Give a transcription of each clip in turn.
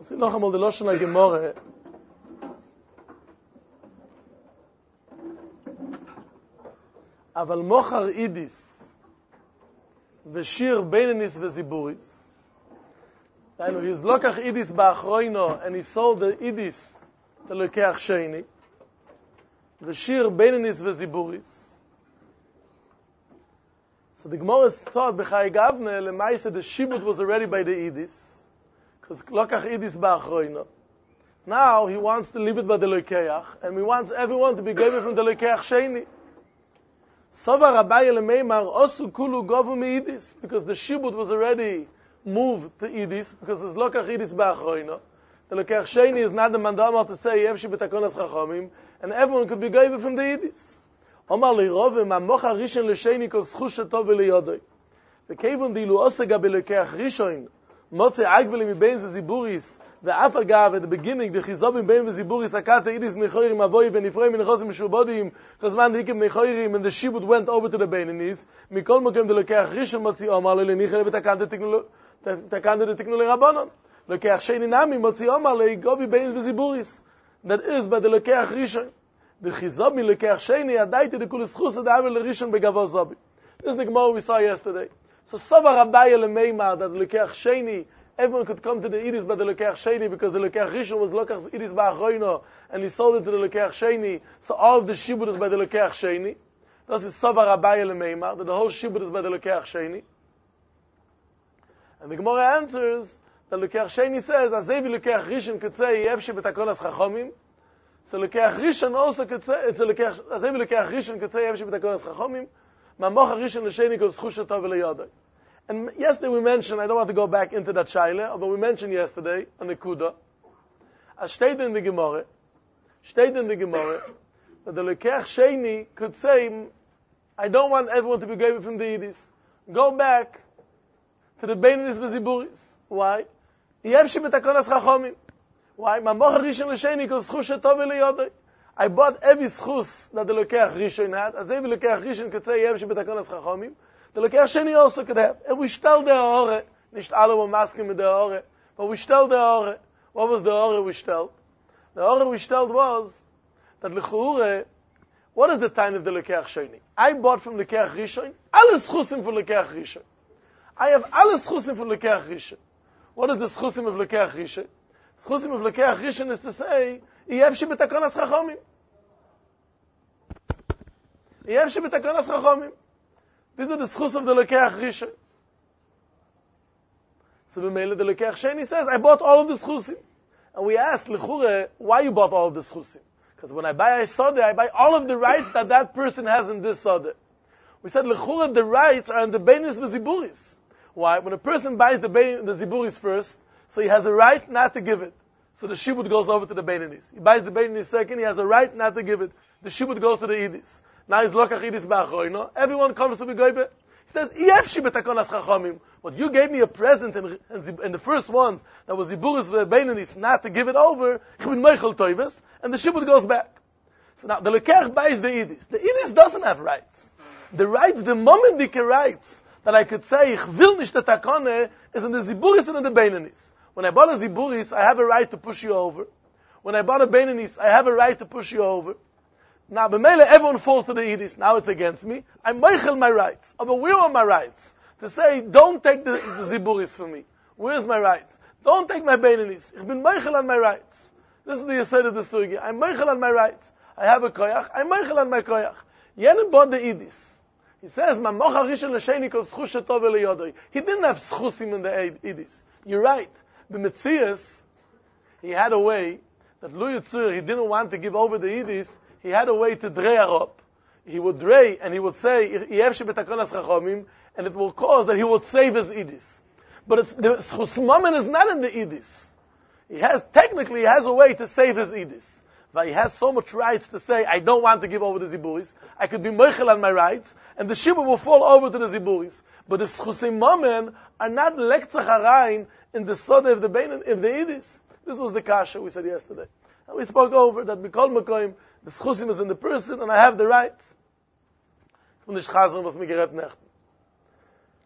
Sie noch einmal die Loschen der Gemorre. אבל מוחר אידיס ושיר בינניס וזיבוריס. He's lokach idis ba'achroino, and he sold the idis to Lekeach Sheni. V'shir beinenis v'ziburis. So the Gemara is taught b'chai gavne, lemaise the shibut was already by the idis, because lokach idis ba'achroino. Now he wants to leave it by the Lekeach, and he wants everyone to be given from the Lekeach Sheni. Sova Rabbi Elemeimar osu kulu govu mi-idis, because the shibut was already moved to Idis, because it's Lokach Idis Ba'achroino. The Lokach Sheni is not the mandamar to say, Yevshi b'takonas chachomim, and everyone could be given from the Idis. Omar li'rovim, ha'mocha rishon l'sheni kol zchus shetov v'liyodoi. V'kevon dilu osega b'lokach rishon, motze agveli mibein v'ziburis, ve'af agav, at the beginning, the chizobim bein v'ziburis, akata Idis mechoirim avoy, v'nifroim v'nechosim m'shubodim, chazman dikim nechoirim, and the shibud went over to the Beinanis, mikol mokem the Lokach rishon motzi omar le'nichel v'takante tiknu takande de tiknule rabanon Lekeach Sheni nami motzi omar le'igovi beins v'ziburis, that is by the Lekeach Rishon. The chizab mi Lekeach Sheni adaiti de kulis chus adavel l'rishon begavos zabi. This is the Gemara we saw yesterday. So Sova Rabbi Elemeimar that the Lekeach Sheni, everyone could come to the Idis by the Lekeach Sheni, because the Lekeach Rishon was Lokach Idis ba'achroino, and he sold it to the Lekeach Sheni, so all of the shibud is by the Lekeach Sheni. This is Sova Rabbi Elemeimar, that the whole shibud is by the Lekeach Sheni. And the Gemara answers that Lekeach Sheni says, Azevi Lekeach Rishon could say, Yevshi b'takonas chachomim. So Lekeach Rishon also could say, Azevi Lekeach Rishon could say, Yevshi b'takonas chachomim. Ma'mocha Rishon l'sheni kol zchus shetov v'liyodoi. And yesterday we mentioned, I don't want to go back into that shaila, but we mentioned yesterday, on the Kuda, as steht in the Gemara, that the Lekeach Sheni could say, I don't want everyone to be given from the Idis. Go back to the Beinanis v'ziburis. Why? Yevshi b'takonas chachomim. Why? Ma'mocha rishon l'sheni kol zchus shetov v'liyodoi. I bought every zchus that the Lekeach Rishon had. As every Lekeach Rishon could say Yevshi b'takonas chachomim, the Lekeach Sheni also could have. And we stel the Ore. Nicht alle were masking with the Ore, but we stel the Ore. What was the Ore we stel? The Ore we stel was that l'chuure, what is the time of the Lekeach Sheni? I bought from Lekeach Rishon alle zchusim for Lekeach Rishon. I have alle schusim for Lekeach Rishon. What is the schusim of Lekeach Rishon? Schusim of Lekeach Rishon is to say, Yevshi b'takonas chachomim. Yevshi b'takonas chachomim. These are the schus of the Lekeach Rishon. So b'meila the Lekeach Sheni says, I bought all of the schusim. And we asked, l'chure, why you bought all of the schusim? Because when I buy a sodeh, I buy all of the rights that person has in this sodeh. We said, l'chure, the rights are in the Beinanis v'ziburis. Why? When a person buys the ziburis first, so he has a right not to give it. So the shibud goes over to the Beinanis. He buys the Beinanis second, he has a right not to give it. The shibud goes to the Idis. Now he's lokach Idis ba'achroino. Everyone comes to be goybe. He says, Yevshi b'takonas chachomim. But you gave me a present in the first ones, that was ziburis ve'Beinanis, not to give it over, ich bin meichel toives, and the shibud goes back. So now the Lekeach buys the Idis. The Idis doesn't have rights. The rights, the momendik rights, that I could say, ich will nicht the takone, is in the ziburis and in the Beinanis. When I bought a ziburis, I have a right to push you over. When I bought a Beinanis, I have a right to push you over. Now, b'meila, everyone falls to the Idis. Now it's against me. I'm meichel my rights. But where are my rights? To say, don't take the ziburis from me. Where's my rights? Don't take my Beinanis. Ich bin meichel on my rights. This is the yesod of the sugi. I'm meichel on my rights. I have a koyach. I'm meichel on my koyach. Yenen bought the Idis. He says, Ma'mocha rishon l'sheni kol zchus shetov v'liyodoi. He didn't have schusim in the Idis. You're right. The Metzias, he had a way that Lu Yitzur, he didn't want to give over the Idis. He had a way to drei up. He would drei, and he would say, Yevshi b'takonas chachomim, and it will cause that he would save his Idis. But the schusmamen is not in the Idis. He has a way to save his Idis. But he has so much rights to say, I don't want to give over the ziburis. I could be meichel on my rights, and the shibud will fall over to the ziburis. But the schusim are not lektzach harayin in the sodeh of the Beinanis, of the Idis. This was the kasha we said yesterday. And we spoke over that b'kol makoim, the schusim is in the person, and I have the rights. From the shchazon was me geret nechten.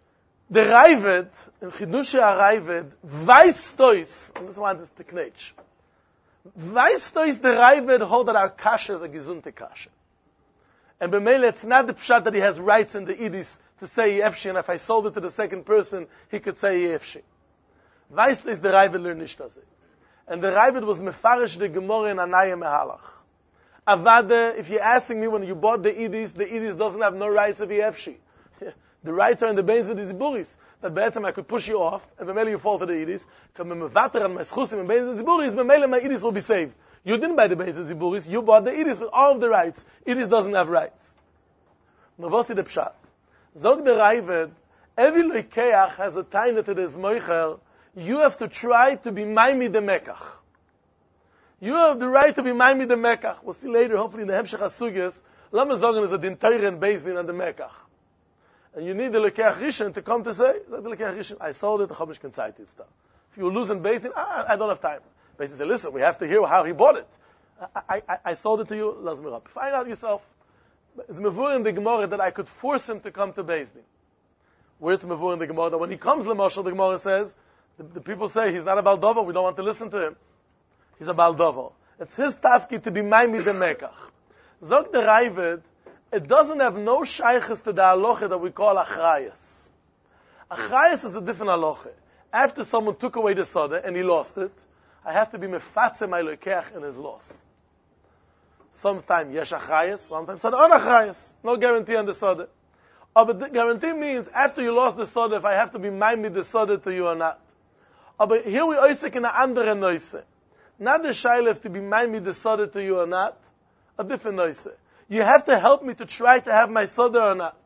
The Raavad, in Chidushei HaRaavad, weiß tois, and this one is the knetch. Weiß tois the Raavad hold that our kasha is a gesunte kasha. And b'meile, it's not the pshat that he has rights in the idis to say yefshi, and if I sold it to the second person, he could say yefshi. Weiß tois the Raavad learn nicht das. And the Raavad was mefarish the Gemara in Anaya Mehalach. Avada, if you're asking me when you bought the idis doesn't have no rights of yefshi. The rights are in the base with the ziburis. That be'etzem I could push you off, and b'meile you fall to the idis. Come mevater and my schusim in base with the ziburis, b'meile my idis will be saved. You didn't buy the base of the ziburis, you bought the idis with all of the rights. Idis doesn't have rights. Novosi the pshat. Zog the Raavad, every loikeach has a taina to this moicher, you have to try to be maimi the mekach. You have the right to be maimi the mekach. We'll see later, hopefully in the Hemshech HaSugyas, Lama Zogan is a din teiren based on the mekach. And you need the Lekeach Rishon to come to say, the Lekeach Rishon, I sold it, the Chomish can cite it stuff. If you lose in Beis Din, I don't have time. Beis Din say, listen, we have to hear how he bought it. I sold it to you, Lazmir up. Find out yourself. It's Mevur in the Gemara that I could force him to come to Beis Din. Where it's Mevur in the Gemara that when he comes to Moshe, the Gemara says, the people say, he's not a Baldover, we don't want to listen to him. He's a Baldover. It's his tafki to be Maimi the Mekach. Zog the Raavad, it doesn't have no shaykhs to the halacha that we call achrayas. Achrayas is a different halacha. After someone took away the soda and he lost it, I have to be mefatze my lokeach in his loss. Sometimes yesh achrayas, sometimes soda on achrayas. No guarantee on the soda. But the guarantee means after you lost the soda, if I have to be maimid the soda to you or not. But here we oisek in a andere noise. Not the shaylef to be maimid the soda to you or not, a different noise. You have to help me to try to have my soda or not.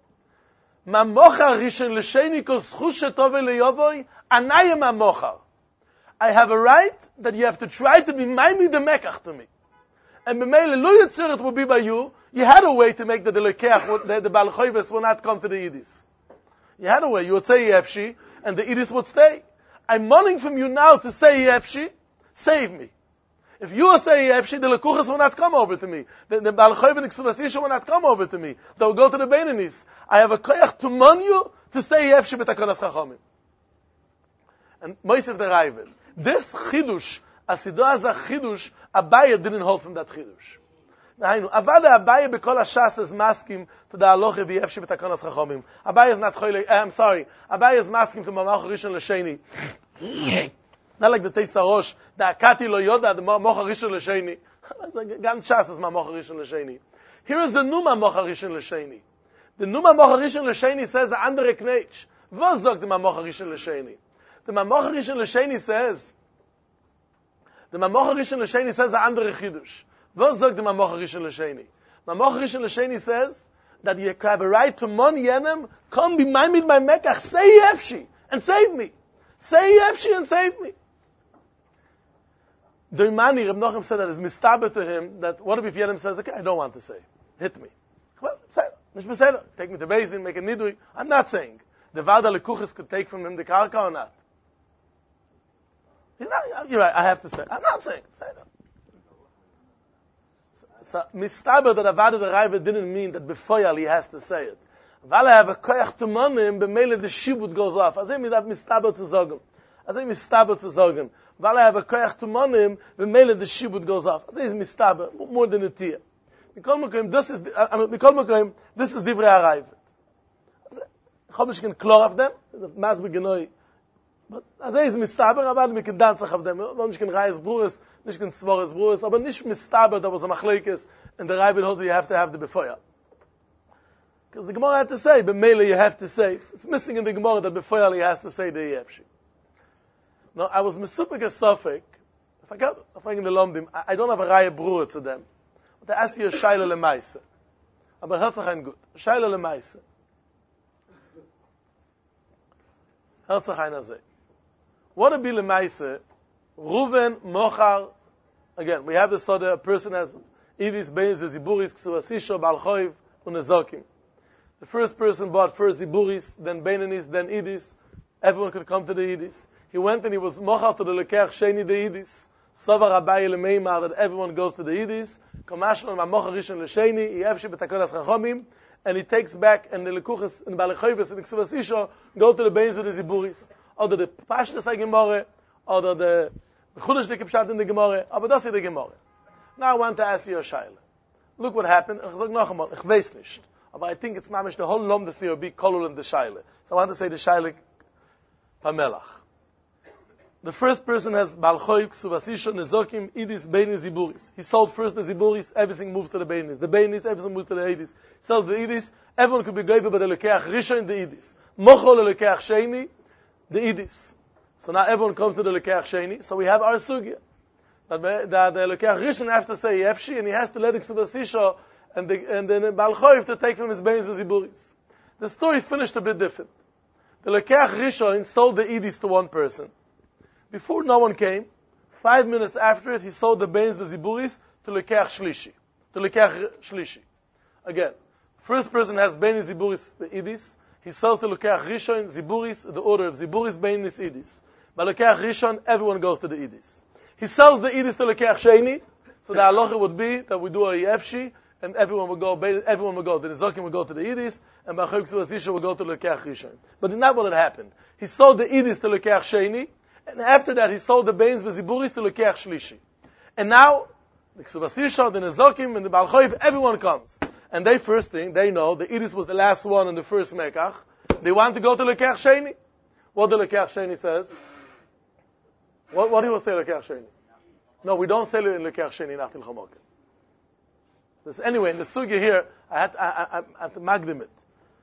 I have a right that you have to try to be maimi the mekach to me. And b'meile lo yitzirat will be by you. You had a way to make that the lekeach, the Baal Choyves will not come to the Yidis. You had a way. You would say Yefshi, and the Yidis would stay. I'm mourning from you now to say Yefshi, save me. If you are saying Yefshi, the Lekuchas will not come over to me. The Baal Choyve and the Ksubasisha will not come over to me. They will go to the Beinanis. I have a koyach to mon you to say Yefshi b'takonas chachomim. And Moisef the Raavad. This chidush, asido as a chidush, Abaye didn't hold from that chidush. Avada Abaye b'kol hashas is maskim to the halacha v'yefshi b'takonas chachomim. Abaye is not choyle. I'm sorry. Abaye is maskim to Mamach Rishon L'Sheni. Not like the Teisa Rosh, the Akati lo yoda, the Mamach Rishon L'Sheni. Gan shas is Mamach Rishon L'Sheni. Here is the Numa Mamach Rishon L'Sheni. The Numa Mamach Rishon L'Sheni says a andere knetch. Was sagt the Mamach Rishon L'Sheni? The Mamach Rishon L'Sheni says. The Mamach Rishon L'Sheni says a andere chidush. Was sagt the Mamach Rishon L'Sheni? Mamach Rishon L'Sheni says that you have a right to mon yenem, come be maimid my mekach, say Yefshi, and save me. Say Yefshi and save me. The Imani, Reb Nochem said that is mistaber to him, that what if Yenem says, okay, I don't want to say. Hit me. Well, say it. Take me to Beis Din, make a nidui. I'm not saying. The Vada Lekuchis could take from him the karka or not. He's not, you're right, I have to say. I'm not saying. Say it. So, mistaber that Avada the Raavad didn't mean that before he has to say it. While I have a koyach to monim, b'meile the shibud goes off. Azay mi dav mistaber to zogen. Azay mistaber to zogen. While I have a koyach to monim, b'meile the shibud goes off. Azay is mistaber, more than a tia. Mikol mokoyim, this is divrei haraavad. Chomish can klor of them, mas begenoi. But azay is mistaber, avad mi can dance of them. Chomish can rayes bruris, nish can svores bruris, aber nish mistaber, there was a machlekes, and the Raavad holds you have to have the befoya. Because the Gemara had to say, b'meile you have to say. It's missing in the Gemara that befoya he has to say the Yefshi. Now, I was mesupik a suffix. If I get in the Lomdim, I don't have a raya brura to them. But I ask you a shayla lemaise. Aber Herzachain good. Shayla lemaise. Herzachain azay. What would be lemaise? Ruven, Mochar. Again, we have the soda, a person has Idis, Beis, Ziburis, Ksuvasisho, Baal Choiv, Unezokim. The first person bought first Ziburis, then Beinanis, then Idis. Everyone could come to the Idis. He went and he was mochar to the Lekeach Sheni the Idis. Savar Abaye Lemeimar that everyone goes to the Idis. Komashman Mamochar Rishon L'Sheni, Yefshi B'takonas Chachomim. and he takes back, and the Lekuchas, and the Balachoyves, and the Ksuvas Isha, go to the Beins with the Ziburis, or the Pashtas Gemara, or the Chudash the Kipshat in the Gemara, but that's the Gemara. Now I want to ask you a shaila. Look what happened. Ich sag noch einmal, ich weiß nicht. Aber I think it's mamish the whole lom the COB kolul in the shaila. So I want to say the shaila pamelach. The first person has Balchoy, Ksuvasisha, Nezokim, Idis, Beinis, Ziburis. He sold first the Ziburis, everything moves to the Beinis. The Beinis, everything moves to the Idis. He sells the Idis, everyone could be gave by the Lekeach Rishon, the Idis. Mochol, the Lekeach Sheni, the Idis. So now everyone comes to the Lekeach Sheni, so we have our sugya. That the Lekeach Rishon has to say Yefshi, and he has to let the Ksuvasisha and then Balchoy to take from his Beinis, the Ziburis. The story finished a bit different. The Lekeach Rishon sold the Idis to one person. Before no one came, 5 minutes after it, he sold the Beins V'Ziburis to Lekeach Shlishi. Again, first person has Beins Ziburis Idis. He sells to Lekeach Rishon, Ziburis, the order of Ziburis, Beins, Idis. By Lekeach Rishon, everyone goes to the Idis. He sells the Idis to Lekeach Sheni, so the halacha would be that we do a Yefshi, and everyone will go, the Nizokim will go to the Idis, and Bachok Ksuvasisha will go to Lekeach Rishon. But it's not what had happened. He sold the Idis to Lekeach Sheni, and after that, he sold the Beins V'Ziburis to Lekeach Shlishi. And now, the Ksuvasisha, the Nezokim, and the Balchoiv, everyone comes. And they first thing, they know, the Idis was the last one in the first Mekach. They want to go to Lekeach Sheni. What the Lekeach Sheni says? What do you say Lekeach Sheni? No, we don't say Lekeach Sheni, Nachtil Chamokim. Anyway, in the Sugya here, I had to magdim it.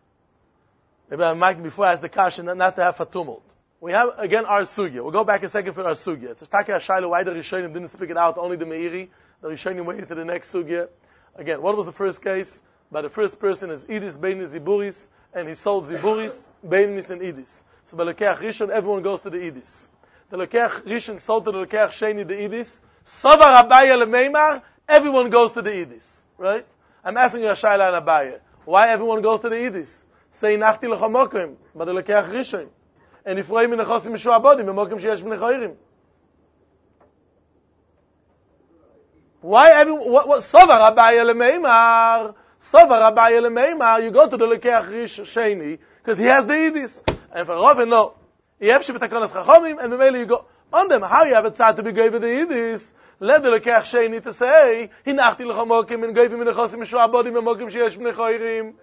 Maybe I magdim before I ask the question, not to have a tumult. We have, again, our sugya. We'll go back a second for our sugya. It's a Taka Shaila, why the Rishonim didn't speak it out, only the Meiri. The Rishonim waited to the next sugya. Again, what was the first case? By the first person is Idis, Beinis, Ziburis, and he sold Ziburis, Beinis, and Idis. So by Lekeach Rishon, everyone goes to the Idis. The Lekeach Rishon sold to the Lekeach Sheni the Idis. Savar Abaya Lemeimar, everyone goes to the Idis. Right? I'm asking you a Shaila and Abaya. Why everyone goes to the Idis? Say Nachti Lechamokim, by the Lekeach Rishon. And if we're in the Chosim Mishuabodim, Memokim Sheyesh B'nei Choirim. Why everyone, what Sovar Abaya Lemeimar, you go to the Lekeach Sheni, because he has the Idis. And for Rav, no. Yefshi B'takonas Chachomim, and Memele you go, on them, how you have a tzad to be gave the Idis, let the Lekeach Sheni to say, Hinachti Lechamokim, and gave him in the Chosim Mishuabodim, Memokim Sheyesh B'nei Choirim.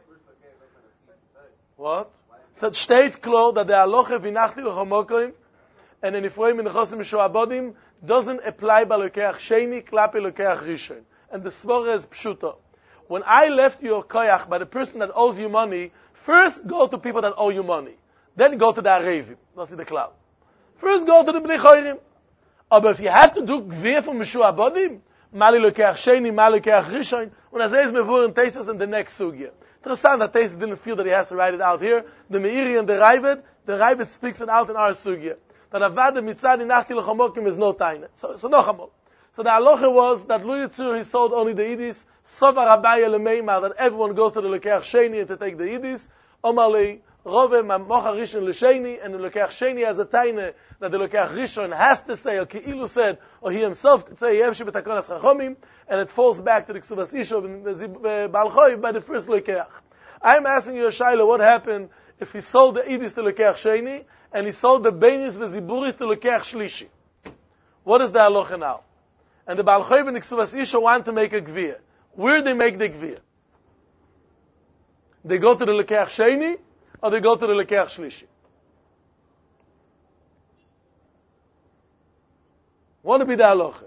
What? So it steht klar that the halacha v'nachti l'chamokim and in Ephraim in the Chosim Mishuabodim doesn't apply by Lekeach Sheni klape Lekeach Rishon. And the svara is pshuta. When I left your koyach by the person that owes you money, first go to people that owe you money. Then go to the Arevim. That's the cloud. First go to the Bnei Choirim. But if you have to do gvir from Mishuabodim, mali Lekeach Sheni, mali Lekeach Rishon, when I say it's mevur and tesis in the next sugya. Interessant that Tesis didn't feel that he has to write it out here. The Meiri and the Ravid speaks it out in our sugya. That Avad Mitzadi Nachti L'Chamokim is no taina. So no chamol. So the halacha was that Lu Yitzur, he sold only the Idis. Savar Abaya Lemeimar, that everyone goes to the Lekeach Sheni and to take the Idis. Omalei, Rove Mocha Rishon L'Sheni, and the Lekeach Sheni has a taina that the Lekeach Rishon has to say, or Ki'ilu said, or he himself could say, Yevshi B'takonas Chachomim, and it falls back to the Ksuvas Isha Balchoy by the first Lekeach. I'm asking you, Shaila, what happened if he sold the Idis to Lekeach Sheni, and he sold the Beinis V'Ziburis to Lekeach Shlishi? What is the halacha now? And the Balchoy and the Ksuvas Isha want to make a Gvir. Where they make the Gvir? They go to the Lekeach Sheni, or they go to the Lekeach Shlishi? Want to be the halacha?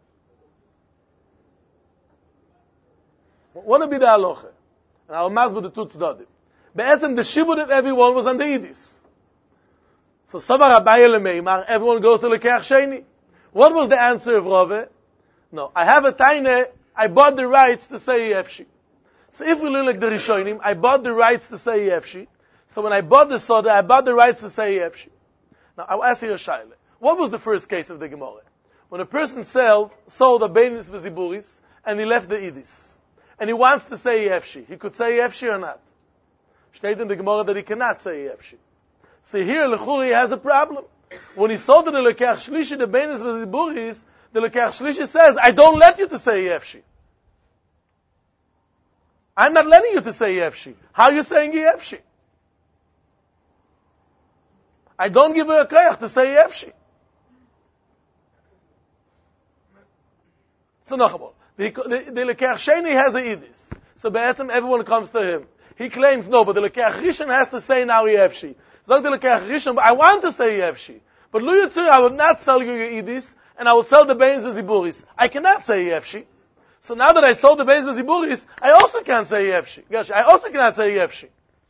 Want to be the halacha? And I'll masbid the two tzdadim. Be'etzem, the shibud of everyone was on the Idis. So Savar Abaya Lemeimar, everyone goes to Lekeach Sheni. What was the answer of Rave? No, I have a taina, I bought the rights to say Yefshi. So if we look like the Rishonim, I bought the rights to say Yefshi. So when I bought the soda, I bought the rights to say Yefshi. Now, I'll ask you a shaila. What was the first case of the Gemara? When a person sold the Beinis V'Ziburis, and he left the Idis. And he wants to say Yefshi. He could say Yefshi or not. Steht in the Gemara that he cannot say Yefshi. So here, Lechuri has a problem. When he sold the Lekeach Shlishi, the Beinis V'Ziburis, the Lekeach Shlishi says, I don't let you to say Yefshi. I'm not letting you to say Yefshi. How are you saying Yefshi? I don't give her a koyach to say Yefshi. So nachamol. The Lekeach Sheni has a idis. So be'etzem everyone comes to him. He claims no, but the Lekeach Rishon has to say now Yefshi. Zog the Lekeach Rishon, but I want to say Yefshi. But Lu Yitzur, I would not sell you your idis, and I would sell the beins and ziburis. I cannot say Yefshi. So now that I sold the beins and ziburis, I also can't say Yefshi. Gosh, I also cannot say Yefshi.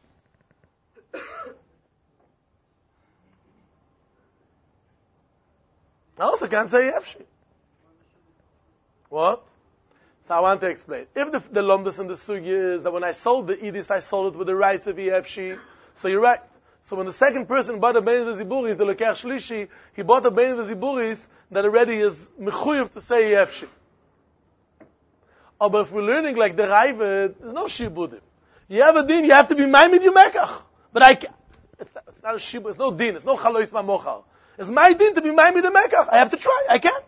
I also can't say Yefshi. What? So I want to explain. If the lomdus in the sugi is that when I sold the idis, I sold it with the rights of Yefshi, so you're right. So when the second person bought the beins v'ziburis, the Lekeach Shlishi, he bought the beins v'ziburis that already is mechuyev to say Yefshi. But if we're learning like the Raiva, there's no shibudim. You have a din, you have to be ma'amid yumekach. But it's not a shibud, it's no din, it's no chalois ma'mochal. It's my din to be ma'amid yumekach. I have to try, I can't.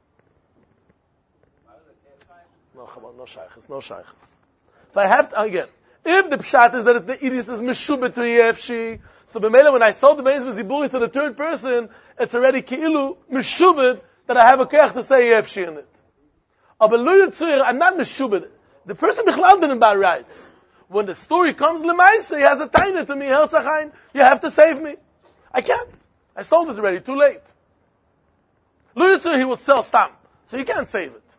No shaykhs, no shaykhs. So I have to, again, if the pshat is that the idis is meshubet to Yefshi, so b'meila when I sold the beins v'ziburis to the third person, it's already keilu meshubet that I have a koyach to say Yefshi in it. But Lu Yitzur, I'm not meshubet. The person bichlal didn't buy rights. When the story comes l'maisa, he has a taina to me, Herzachain, you have to save me. I can't. I sold it already, too late. Lu Yitzur, he would sell stam, so you can't save it.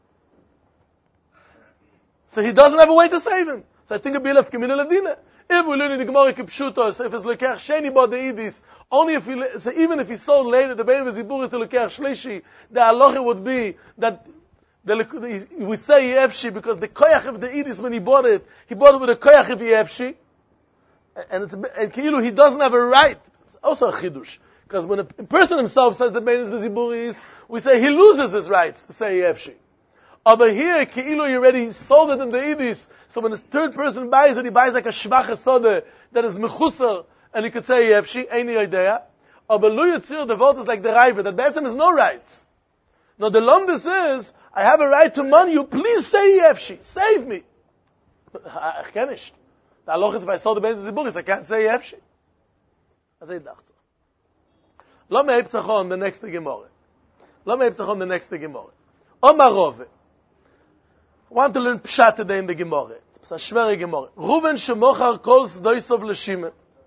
So he doesn't have a way to save him. So I think it'd be left Gemina Ladina. If we learn in the Gemara Kipshutos, if it's Lekeach Sheni bought the Idis, only if so even if he sold later the Bein V'Ziburis to Lekeach Shlishi, the halacha would be that we say Yefshi because the koyach of the Idis when he bought it with a koyach of Yefshi, and Keilu he doesn't have a right. It's also a chidush because when a person himself says the Bein V'Ziburis, we say he loses his rights to say Yefshi. Over here, Keilu you already sold it in the Idis. So when the third person buys it, he buys like a shvach soda that is mechusar, and he could say Yefshi, any idea. But Lu Yitzur, the vote is like the Raiva, that Be'etzem is no rights. No, the lomdus is, I have a right to money you, please say Yefshi, save me. I can't. The halacha is if I sold the Bein Ziburis, I can't say Yefshi. I say dacht. Lo me'iptzachon, the next Gemara. Lo me'iptzachon, the next Gemara. Omar Rove. I want to learn Pshat today in the Gemara. It's a shveri Gemara. Reuven shemochar kol sdoisov l'Shimon.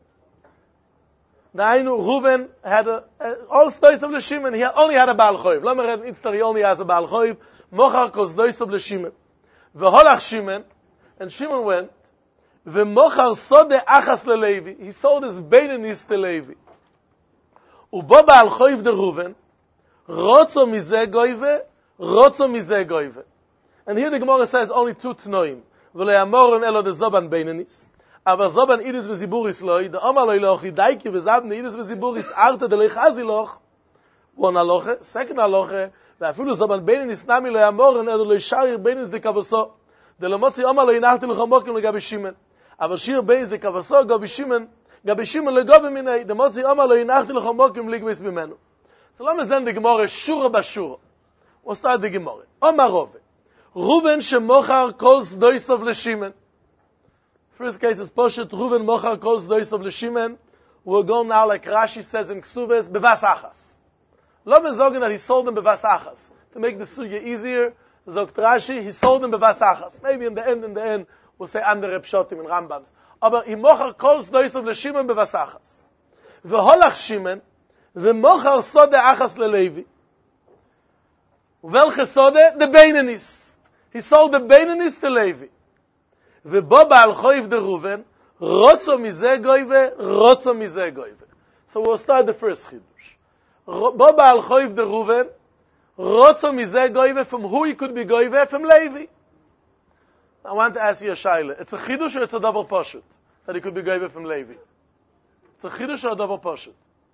Reuven had all sdoisov l'Shimon. He only had a Baal Choiv. Lama read Itztar, he only has a Baal Choiv. Mochar kol sdoisov l'Shimon. V'holach Shimon, and Shimon went. V'mochar sode achas leLevi. He sold his Beinanis to Levi. Ubo Baal Choiv de Reuven. Rotzo mizeh goive. Rotzo mizeh goive. And here the Gemara says only two tnoim. V'lo yamoren elo de zoban beinanis. Aber zoban idis v'ziburis loy. De omar loy loch yidaiki v'zabne idis v'ziburis arte de lechazi loch. One aloche. Second aloche. V'afilu zoban beinanis nami lo yamoren elo loy sharir beinis de kavaso. De lo motzi omar loy nachti l'chomokim legabi Shimon. Aber shir beinis de kavaso gabi Shimon legabi minei. De motzi omar loy nachti l'chomokim ligvis bimenu. So let me send the Gemara shura b'shura. We'll start the Gemara. Omar Rove. Reuven shemochar kol sdoisov l'Shimon. First case is Poshet, Reuven mochar kol sdoisov l'Shimon. We'll go now like Rashi says in Ksuves, bevas achas. Lo mezogen that he sold them bevas achas. To make the sugya easier, zogt Rashi, he sold them bevas achas. Maybe in the end, we'll say andere pshotim in Rambams. Aber he mochar kol sdoisov l'Shimon bevas achas. V'holach Shimon, v'mochar sode achas leLevi. Welche sode? The Beinanis. He sold the Beinanis to Levi. V'bo Baal Choiv de Reuven, rotzo mizeh goive, rotzo mizeh goive. So we'll start the first chidush. Bo Baal Choiv de Reuven, rotzo mizeh goive, from who he could be goive? From Levi. I want to ask you a shaila. It's a chidush or it's a double poshut? That he could be goive from Levi. It's a chidush or a double poshut?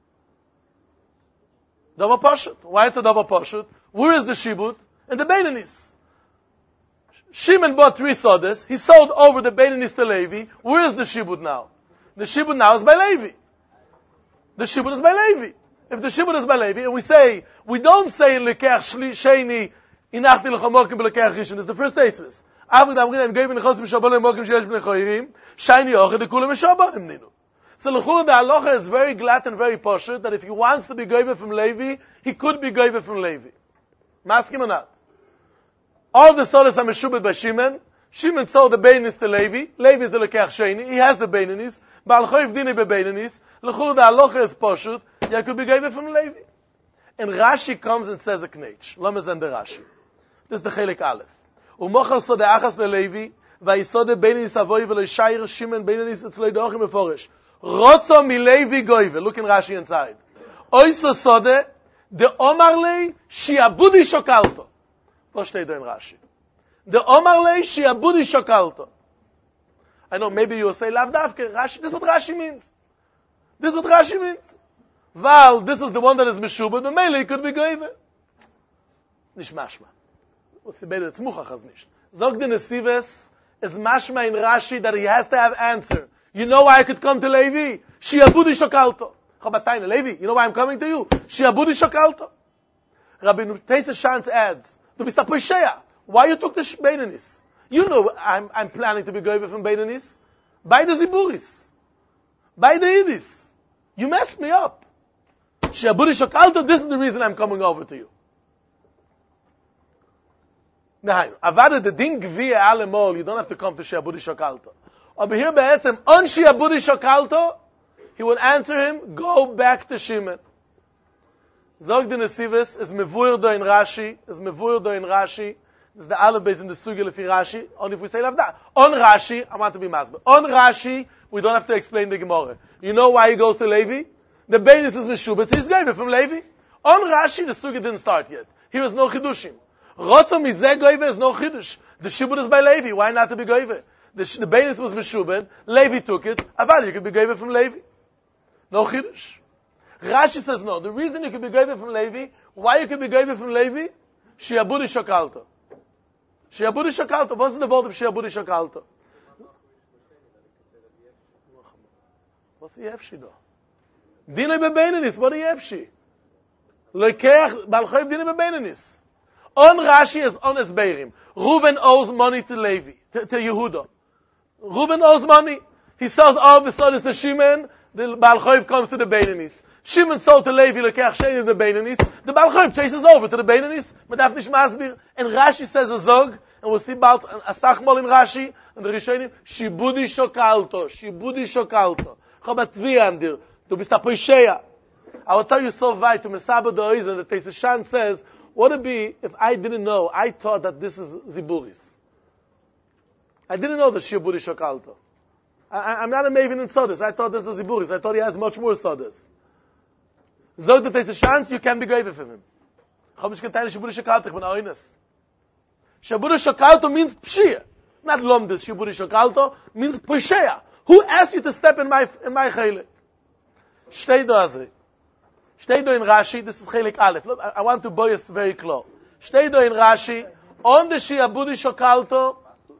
Double poshut. Why it's a double poshut? Where is the shibut? In the Beinanis. Shimon bought 3 sodas. He sold over the Beinanis to Levi. Where is the shibud now? The shibud now is by Levi. The shibud is by Levi. If the shibud is by Levi, and we don't say Lekeach Sheni inachti l'chamokim b'lekeach rishon. It's the first Tosfos. Aber da bringen geben in Chosim Shabbat Mokim Sheyesh Bnei Choirim, Shiny Oche de Kulam Shabbat Ninu. So l'chura the halacha is very glad and very poshut that if he wants to be goyve from Levi, he could be goyve from Levi. Maskim or not? All the sodas are meshubed by Shimon. Shimon sold the Beinanis to Levi. Levi is the Lekech Sheni. He has the Beinanis. Ba'al Choyv Dini be Beinanis. L'chura the halacha is poshut. Yeah, could be goyve from Levi. And Rashi comes and says a knetch. Lama zend the Rashi. This is the Chelik Aleph. U'mochal so the achas le Levi. Va'isod the Beinanis avoy v'lo shayir Shimon Beinanis etzloi dochim meforish. Rotzo mi Levi goyve. Look in Rashi inside. Oiso sode de omarlei shiabudi shokalto. What steht da in Rashi? De omarlei shiabudi shokalto. I know maybe you will say lavdavke Rashi. This is what Rashi means. This is what Rashi means. Val, this is the one that is meshubed, but maybe it could be goyve. Nicht mashma. Was sie beide tzmuchach as nicht. Zog the Nesives is mashma in Rashi that he has to have answer. You know why I could come to Levi? Shiabudi shokalto. Chabatayne, Levi, you know why I'm coming to you? Shiabudi shokalto. Rabbi Teisa Shantz adds, Du bist a Poshea. Why you took the Beinanis? You know I'm planning to be goyve from Beinanis. By the Ziburis. By the Idis. You messed me up. Shiabudi shokalto, this is the reason I'm coming over to you. Nein, avada the din gviya alemol, you don't have to come to Shiabudi shokalto. Over here, be'etzem, on Shiabudi shokalto, he would answer him, go back to Shimon. Zog the Nesives is mevuir do in Rashi, This is the Aleph based in the Sugya Lefi Rashi, only if we say Lavda. On Rashi, I want to be masber. On Rashi, we don't have to explain the Gemara. You know why he goes to Levi? The Beinis is Meshubet, he's Goyve from Levi. On Rashi, the Sugya didn't start yet. Here is no Chidushim. Rotzo mizeh Goyve is no Chidush. The Shibud is by Levi, why not to be Goyve? The Beinis was Meshubet, Levi took it, Avad, you could be Goyve from Levi. No Chidush. Rashi says no. The reason you could be Goyve from Levi, why you could be Goyve from Levi? Shiabudi shokalto. Shiabudi shokalto. What's the word of Shiabudi shokalto? What's the Yefshi though? Dinei bebeinanis. What is Yefshi? Lekeach balchoiv dinei bebeinanis. On Rashi is on Esbeirim. Reuven owes money to Levi, to Yehuda. Reuven owes money. He sells all the sons to Shimon. The balchoiv comes to the Beinanis. Shimon sold to Levi, Lekeach Sheni the Beinanis. The balchoiv chases over to the Beinanis. Medaf nish masbir. And Rashi says a zog, and we'll see about a sachmol in Rashi, and the Rishonim, Shibudi shokalto. Shibudi shokalto. Chobat Tviyandir. Du bist a Poisheya. I will tell you so weit to Mesaba the Oizen that Teis Shan says, what would it be if I didn't know? I thought that this is Ziburis. I didn't know the Shibudi shokalto. I'm not a maven in sodas. I thought this is Ziburis. I thought he has much more sodas. Zog that there's a chance you can be goyve from him. Chomish kentayne Shibudi shokalto. Ich bin oines. Shibudi shokalto means pshia. Not lomdes. Shibudi shokalto means poshea. Who asked you to step in my chelik? Shtei do azri. Shtei do in Rashi. This is chelik Aleph. Look, I want to boyas very close. Shtei do in Rashi. On the Shiabudi shokalto.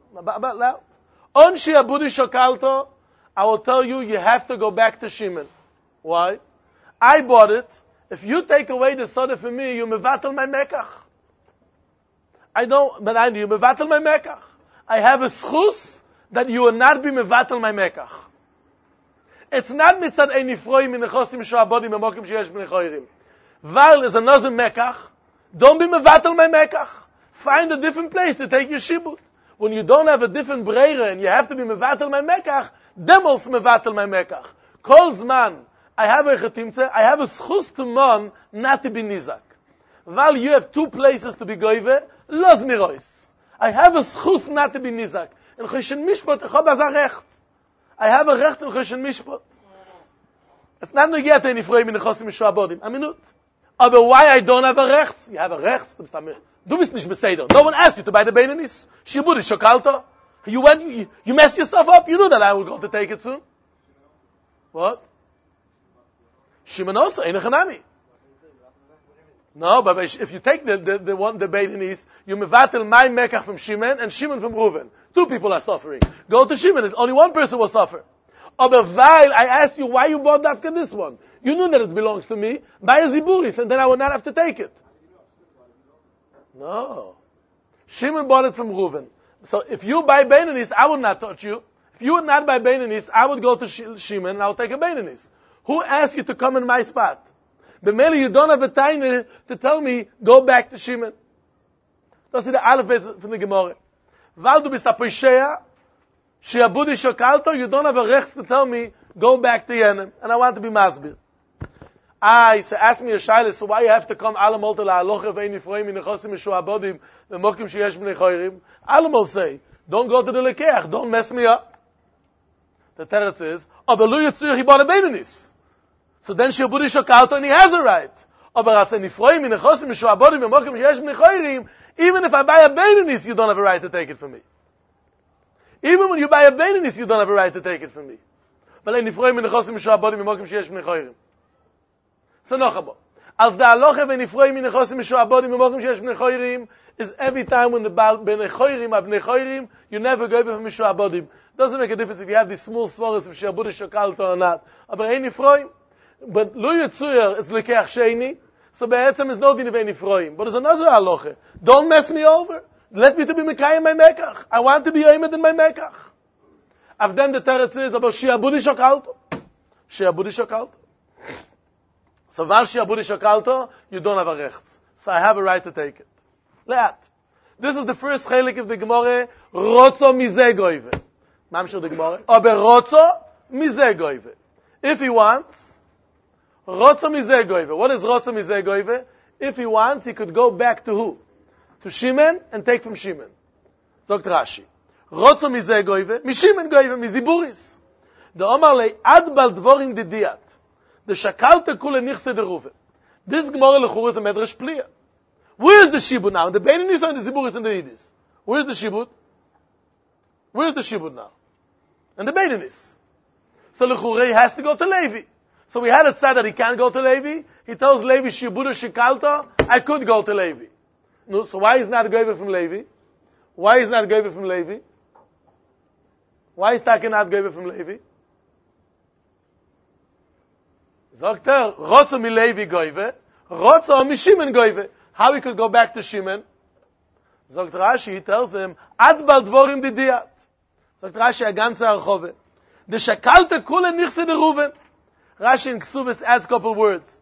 On Shiabudi shokalto, I will tell you, you have to go back to Shimon. Why? I bought it. If you take away the soda from me, you mevatel my mekach. I don't, but I do. You mevatel my mekach. I have a schus that you will not be mevatel my mekach. It's not mitzad ein nifroim in nechosim shoabodim memokim sheyesh b'nei choirim. Val is another mekach. Don't be mevatel my mekach. Find a different place to take your shibud. When you don't have a different breire and you have to be mevatel my mekach, demol's mevatel my mekach. Kol zman, I have a chetimtze, I have a schus to mon, not to be nizak. While you have two places to be goyve, los mirois. I have a schus not to be nizak. In choshen mishpot, I have a recht in choshen mishpot. It's not negiat in ifroim in nechosim shoabodim. A minute. Aber why I don't have a recht? You have a recht? Du bist nicht beseder. No one asked you to buy the Beinanis. Shibudi shokalto. You messed yourself up. You knew that I would go to take it soon. What? Shimon also, ein echanami. No, but if you take the Beinanis, you mevatel my mekach from Shimon and Shimon from Reuven. Two people are suffering. Go to Shimon. Only one person will suffer. Aber while I asked you why you bought after this one, you knew that it belongs to me. Buy a ziburis, and then I would not have to take it. No. Shimon bought it from Reuven. So if you buy Beinanis, I would not touch you. If you would not buy Beinanis, I would go to Shimon and I'll take a Beinanis. Who asked you to come in my spot? B'meli, you don't have a time to tell me, go back to Shimon. Das ist der Aleph von der Gemara. Weil du bist a Poishea, Shiabudi Shokalto, you don't have a rechts to tell me, go back to Yenim. And I want to be Masbir. So ask me a shaila, so why you have to come Alamol to La'alocha ve'en Yifroim in Nechosim Meshuabodim ve'mokim sheyesh b'nei choyrim? Alamol say, don't go to the Lekeach, don't mess me up. The Teretz is, aber lu yitzur he bought a Beinanis. So then Shiabudi Shokalto and he has a right. Aber atze Yifroim in Nechosim Meshuabodim ve'mokim sheyesh b'nei choyrim, even if I buy a Beinanis, you don't have a right to take it from me. Even when you buy a Beinanis, you don't have a right to take it from me. But in Yifroim in Nechosim Meshuabodim ve'mokim sheyesh b'nei choyrim. So noch einmal. Als der Aloche wenn Yifroim in Nechosim Meshuabodim ve'mokim sheyesh b'nei choyrim is every time when the b'nei choyrim, you never go over from Meshuabodim. Doesn't make a difference if you have these small svaras of Shiabudi Shokalto or not. Aber ein Yifroim, but Lu Yitzuyer is Lekeach Sheini, so be'etzem is no din of ein Yifroim. But it's another Aloche. Don't mess me over. Let me to be Mekayim my Mekach. I want to be Yoimed in my Mekach. Of them the Teretz is about Shiabudi Shokalto. Shiabudi Shokalto. So Val Shiabudi Shokalto, you don't have a rechts. So I have a right to take it. Leat. This is the first chelik of the Gemara, Rotzo Mizeh Goive. Mamshir the Gemara. Aber Rotzo Mizeh Goive. If he wants, Rotzo Mizeh Goive. What is Rotzo Mizeh Goive? If he wants, he could go back to who? To Shimon and take from Shimon. Zogt Rashi. Rotzo Mizeh Goive. Mishimen Goive. Miziburis. The Omar lei ad bal dvorim didiyat. The Shakalte Kule Nichse de Ruve. This Gemara Lechur is a Medrash Pliya. Where is the Shibud now? In the Beinanis or in the Ziburis and the Yidis? Where is the Shibud? Where is the Shibud now? In the Beinanis. So Lechur has to go to Levi. So we had a tzad that he can't go to Levi. He tells Levi, Shibud Shikalta, I could go to Levi. No, so why is not Goive from Levi? Why is not Goive from Levi? Why is Taka not Goive from Levi? Sagt Rotzo mi Levi Goive, Rotzo mi Shimon Goive. How he could go back to Shimon? Sagt Rashi, he tells him, Ad bal dvorim didiyat. Sagt Rashi, a ganze Archove. The Shakalte Kule Nichse de Ruven. Rashi in Ksubis adds a couple words.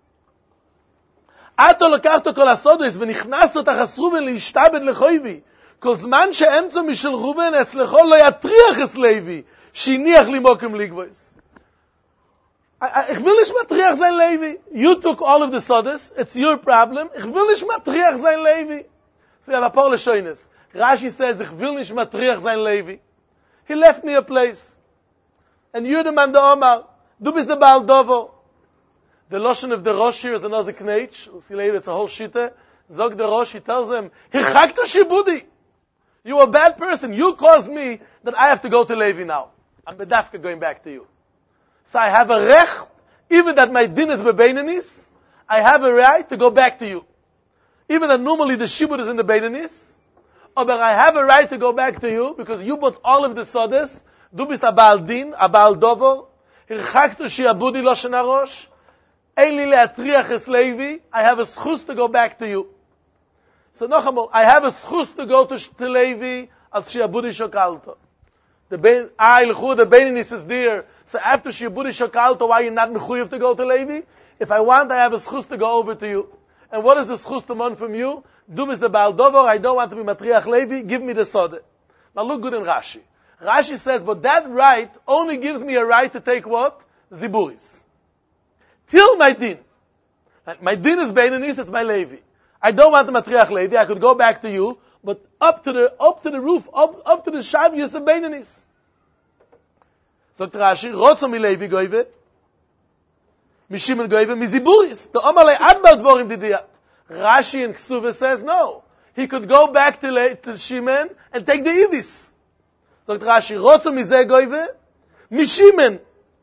Ato lokachto kol asodos, v'nichnasto tachas Ruven leishtabed lechoivi. Kol zman she'emtzo mishel Ruven, etzlecho lo yatriach es Levi, shiniach limokim ligvois. Ich will nicht matriach sein Levi. You took all of the sodas. It's your problem. Ich will nicht matriach sein Levi. So we have a paar Leshoines. Rashi says, ich will nicht matriach sein Levi. He left me a place. And you're the man the Omar. Du bist the Baal Dovo. The Lashon of the Rosh here is another knetch. We'll see later, it's a whole shita. Zog the Rosh, he tells him, Hichakta Shibudi. You're a bad person. You caused me that I have to go to Levi now. I'm bedafka going back to you. So I have a recht, even that my din is bebeinanis, I have a right to go back to you. Even that normally the shibud is in the beinanis, but I have a right to go back to you, because you bought all of the sodas, du bist a baal din, a baal dovo, hirchaktu shiabudi lo shenarosh, ein li leatriach es Levi, I have a schus to go back to you. So noch I have a schus to go to Levi, as shiabudi shokalto. The beinanis is there. So after Shibudi Shokalto, why are you not mechuyev to go to Levi? If I want, I have a schus to go over to you. And what is the schus to mon from you? Du bist the Baal Dover, I don't want to be Matriach Levi, give me the soda. Now look good in Rashi. Rashi says, but that right only gives me a right to take what? Ziburis. Till my din. My din is Beinanis, it's my Levi. I don't want the Matriach Levi, I could go back to you, but up to the roof, up to the Shavius of Beinanis. Sagt Rashi, Rotzo mi Levi Goive, mi Shimon Goive, mi Ziburis. The Omalei Adbal Dvorim Didiyat. Rashi in Ksuva says no. He could go back to Shimon and take the Idis. Sagt Rashi, Rotzo mi Zeh Goive, mi Shimon.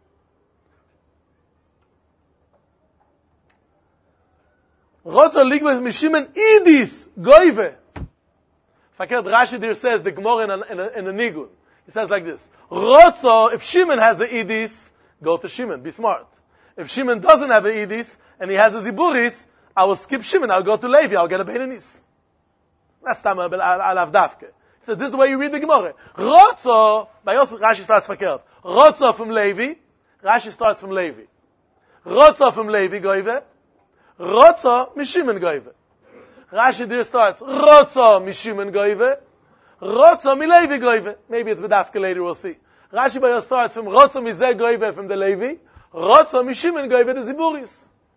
Rotzo Ligves mi Shimon Idis Goive. Fakert Rashi there says, the Gemara in a Nigun. He says like this, Rotzo, if Shimon has a Idis, go to Shimon, be smart. If Shimon doesn't have a Idis, and he has a Ziburis, I will skip Shimon, I'll go to Levi, I'll get a Beinanis. That's Tama al-Avdavke. So this is the way you read the Gemara. Rotzo, by Yosef, Rashi starts verkehrt. Rotzo from Levi, Rashi starts from Levi. Rotzo from Levi goive, Rotzo mishimen goive. Rashi there starts, Rotzo mishimen goive, Rotzo milevi goive. Maybe it's bedafka later, we'll see. Rashi by Yosef starts from Rotzo mizeh goive from the Levi, Rotzo mishimen goive the Ziburis.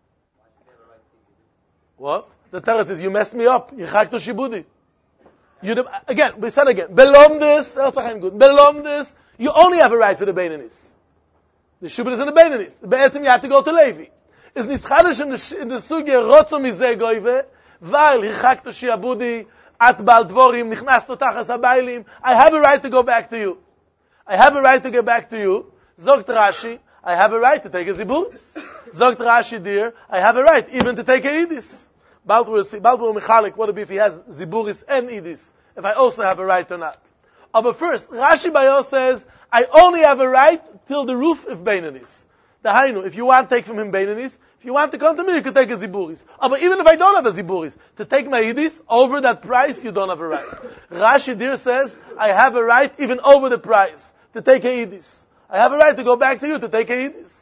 What? The teretz is, you messed me up. Yichakto shibudi. Again, we said again, Belomdis, good. Belomdis, you only have a right for the Beinanis. The Shubid is in the Beinanis. Be'etzim, you have to go to Levi. Is nischadish in the sugya, Rotzo mizeh goive, Weil, Yichakto shiabudi, At bal dvorim, Nichnasto tachas habaylim, I have a right to go back to you. I have a right to get back to you. Zogt Rashi, I have a right to take a Ziburis. Zogt Rashi, dear, I have a right even to take a Idis. Bald will Michalik, what would it be if he has Ziburis and Idis? If I also have a right or not. But first, Rashi Bayo says, I only have a right till the roof of Beinanis. The Hainu, if you want to take from him Beinanis, if you want to come to me, you can take a Ziburis. But even if I don't have a Ziburis, to take my Idis, over that price, you don't have a right. Rashi Dir says, I have a right even over the price, to take a Idis. I have a right to go back to you to take a Idis.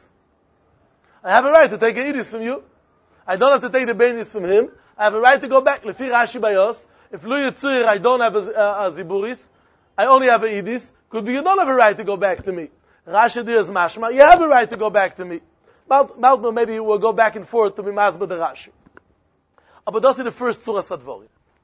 I have a right to take a Idis from you. I don't have to take the Beinanis from him. I have a right to go back. Lefi Rashi Bayos, if Lu Yitzur, I don't have a Ziburis, I only have a Idis, could be you don't have a right to go back to me. Rashi Dir is mashma, you have a right to go back to me. Maltno, maybe we'll go back and forth to be masba the Rashi. But that's the first Surah Sadvorim.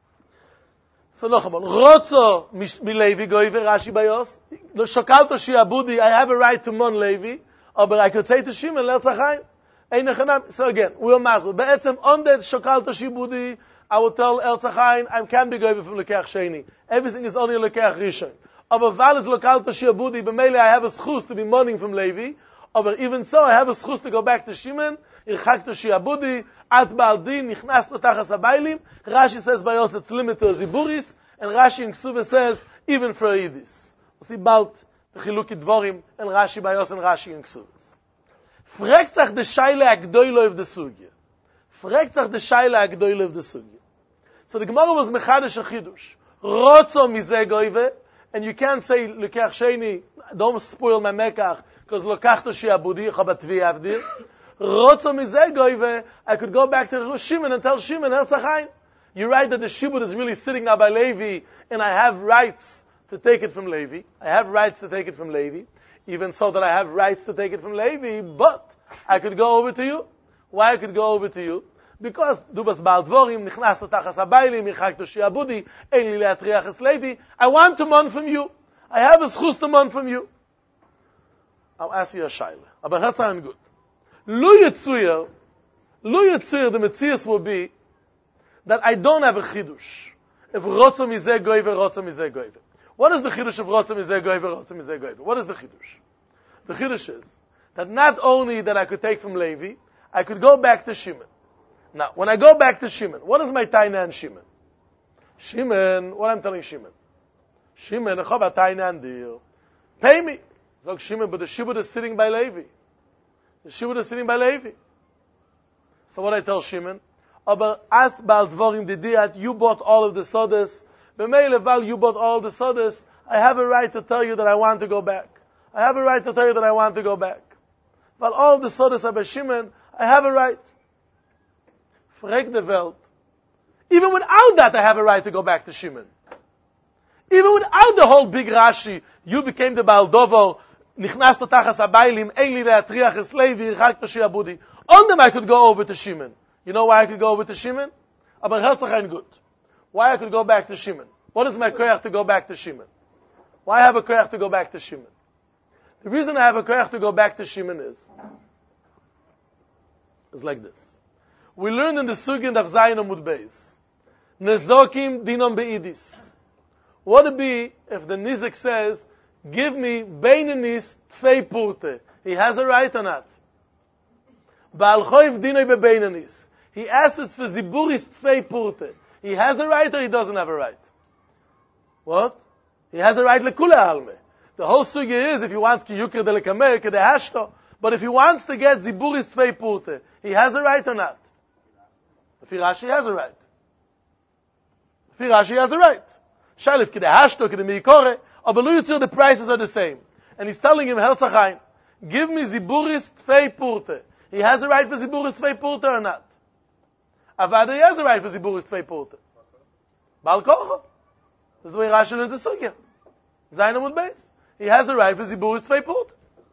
So Nochamon, Rotzo milevi goive Rashi Bayos, Shokalto shiabudi, I have a right to mon Levi, but I could say to Shimon, Lertzachayim. So again, we'll mazel. Be'etzem, on that Shokalto shibudi, I will tell Lertzachayim, I can't be goive from Lekech Sheni. Everything is only Lekech Rishon. Aber Val is Lokalto shiabudi, b'meile I have a schus to be mourning from Levi, but even so, I have a schus to go back to Shimon. Irchakto shiabudi, at Baal Din, nichnasto tachas habaylim. Rashi says by us it's limited to Ziburis, and Rashi in Ksuva says even for Yidis. We see bald the Chiluki Dvorim, and Rashi by us and Rashi in Ksuva. Fragt sich the Shaila Agdoilo of the Sugya. Fragt sich the Shaila Agdoilo of the Sugya. So the Gemara was Mechadish a Chidush. Rotzo mizeh goive, and you can't say Lekech Sheni, don't spoil my Mekach, because Lokachto shiabudi, chabatvi avdir. Rotzo mizeh goive, I could go back to Shimon and tell Shimon, Herzachayim. You write that the Shibud is really sitting now by Levi, and I have rights to take it from Levi. I have rights to take it from Levi. Even so that I have rights to take it from Levi, but I could go over to you. Why I could go over to you? Because Dubas Baal Dvorim, Nichnasto Tachas Habaylim, Yichakto Shiabudi, Ein Li Le'atriach Es Levi. I want to mon from you. I have a schus to mon from you. I'll ask you a shaila. Aber that's sound good. Lu Yitzuyer, the Metzias will be that I don't have a chidush. If Rotzo Mizeh Goive, Rotzo Mizeh Goive. What is the chidush of Rotzo Mizeh Goive, Rotzo Mizeh Goive? What is the chidush? The chidush is that not only that I could take from Levi, I could go back to Shimon. Now, when I go back to Shimon, what is my taina and Shimon? Shimon, what I'm telling Shimon? Shimon, echava taina and deal. Pay me. Zog Shimon, but the Shibud is sitting by Levi. The Shibud is sitting by Levi. So what I tell Shimon? Aber as Baal Dvorim Didiat, you bought all of the sodas. B'meile Val, you bought all the sodas. I have a right to tell you that I want to go back. I have a right to tell you that I want to go back. Val, all the sodas are by Shimon. I have a right. Frek de Welt. Even without that, I have a right to go back to Shimon. Even without the whole big Rashi, you became the Baal Dovo, Nichnasto Tachas Habaylim, Ein Li Le'atriach Es Levi, Yichakto Shiabudi. On them I could go over to Shimon. You know why I could go over to Shimon? Aber Herzachayim good. Why I could go back to Shimon? What is my koyach to go back to Shimon? Why I have a koyach to go back to Shimon? The reason I have a koyach to go back to Shimon is like this. We learned in the Sugin of Zayin Amud Beis. Nezokim dinom be'idis. What would it be if the Nizik says, give me Beinanis Tfei Purte? He has a right or not? Baal Choiv dinoi be'Beinanis. He asks for Ziburis Tfei Purte. He has a right or he doesn't have a right? What? He has a right lekula alme. The whole sugya is if he wants ki yukir de lekameh, ke de hashto. But if he wants to get Ziburis Tfei Purte, he has a right or not? If Rashi has a right. If Rashi has a right. Shalif kide hashto kide meikore, aber lo yitzir, the prices are the same. And he's telling him, Herzachain, give me ziburis tvei purte. He has a right for ziburis tvei purte or not? Avada, he has a right for ziburis tvei purte. Bal kocho. This is the way Rashi learned the sugya. Zayin amud beis. He has a right for ziburis tvei purte.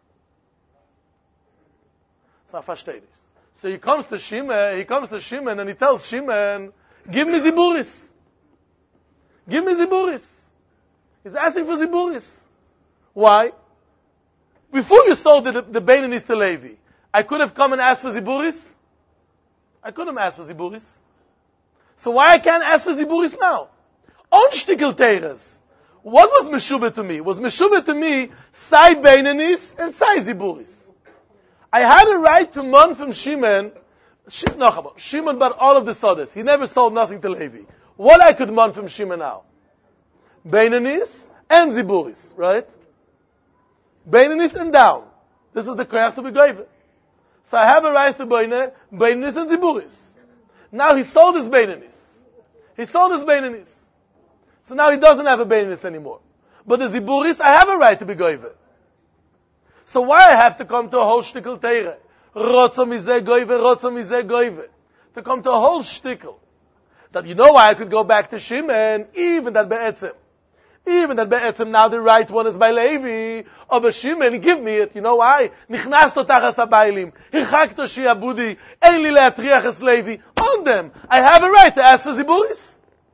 So I verstehe this. So he comes to Shimon and he tells Shimon, give me ziburis. Give me ziburis. He's asking for ziburis. Why? Before you sold the Beinanis to Levi, I could have come and asked for ziburis. I couldn't ask for ziburis. So why I can't ask for ziburis now? On shtikel teires. What was meshubah to me? Was meshubah to me sai Beinanis and sai ziburis. I had a right to mon from Shimon. Shimon bought all of the sodas. He never sold nothing to Levi. What I could mon from Shimon now? Beinanis and ziburis, right? Beinanis and down. This is the koyach to be goyve. So I have a right to Beinanis and ziburis. Now he sold his Beinanis. So now he doesn't have a Beinanis anymore. But the ziburis, I have a right to be goyve. So why I have to come to a whole shtickle teire? Rotzo mizeh goyve. To come to a whole shtickle. That you know why I could go back to Shimon, even that be'etzim now the right one is by Levi, or by Shimon, give me it. You know why? Nichnasto tachas habaylim, hichakto shiabudi, ein li leatriach es Levi. On them, I have a right to ask for ziburis.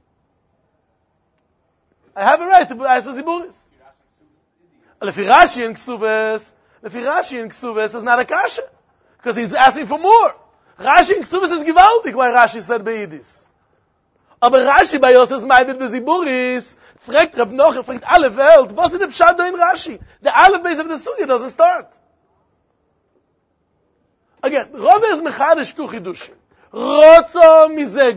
Lefi Rashi in Ksuves is not a kasha. Because he's asking for more. Rashi in Ksuves is gewaltig, why Rashi said beidis. Aber Rashi bei Yosef meidet beziburis, fragt Reb Noach, fragt alle Welt, was ist der Pshat da in Rashi? The Aleph base of the Sugya doesn't start. Again, Rove is mechadish tu chidushim. Rotzo mizeh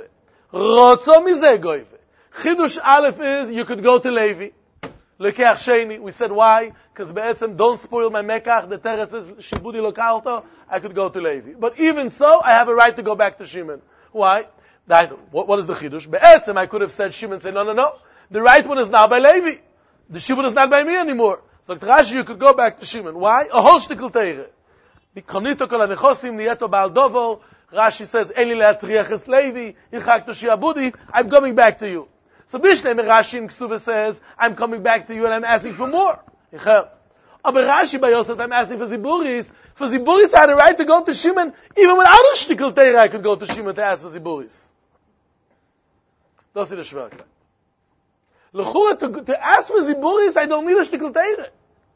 goyve. Chidush Aleph is, you could go to Levi. Lekech Sheni, we said why? Because be'etzem, don't spoil my mekach, the teretz is, shibudi lokalto, I could go to Levi. But even so, I have a right to go back to Shimon. Why? What is the chidush? Be'etzem, I could have said Shimon, say no. The right one is now by Levi. The shibud is not by me anymore. So Rashi, you could go back to Shimon. Why? A whole shtickle teire. Konito kol hanechosim niyeto ba'al dovo. Rashi says, Eli le'atriach es Levi, yichakto shiabudi, I'm coming back to you. So Bishlei Rashi in Ksuva says, I'm coming back to you and I'm asking for more. Aber Rashi by says, I'm asking for ziburis. For ziburis, I had a right to go to Shimon. Even without a shtickle teire, I could go to Shimon to ask for ziburis. Das ist die Schwierigkeit. L'chura, to ask for ziburis, I don't need a shtickle teire.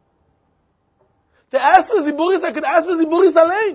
To ask for ziburis, I could ask for ziburis allein.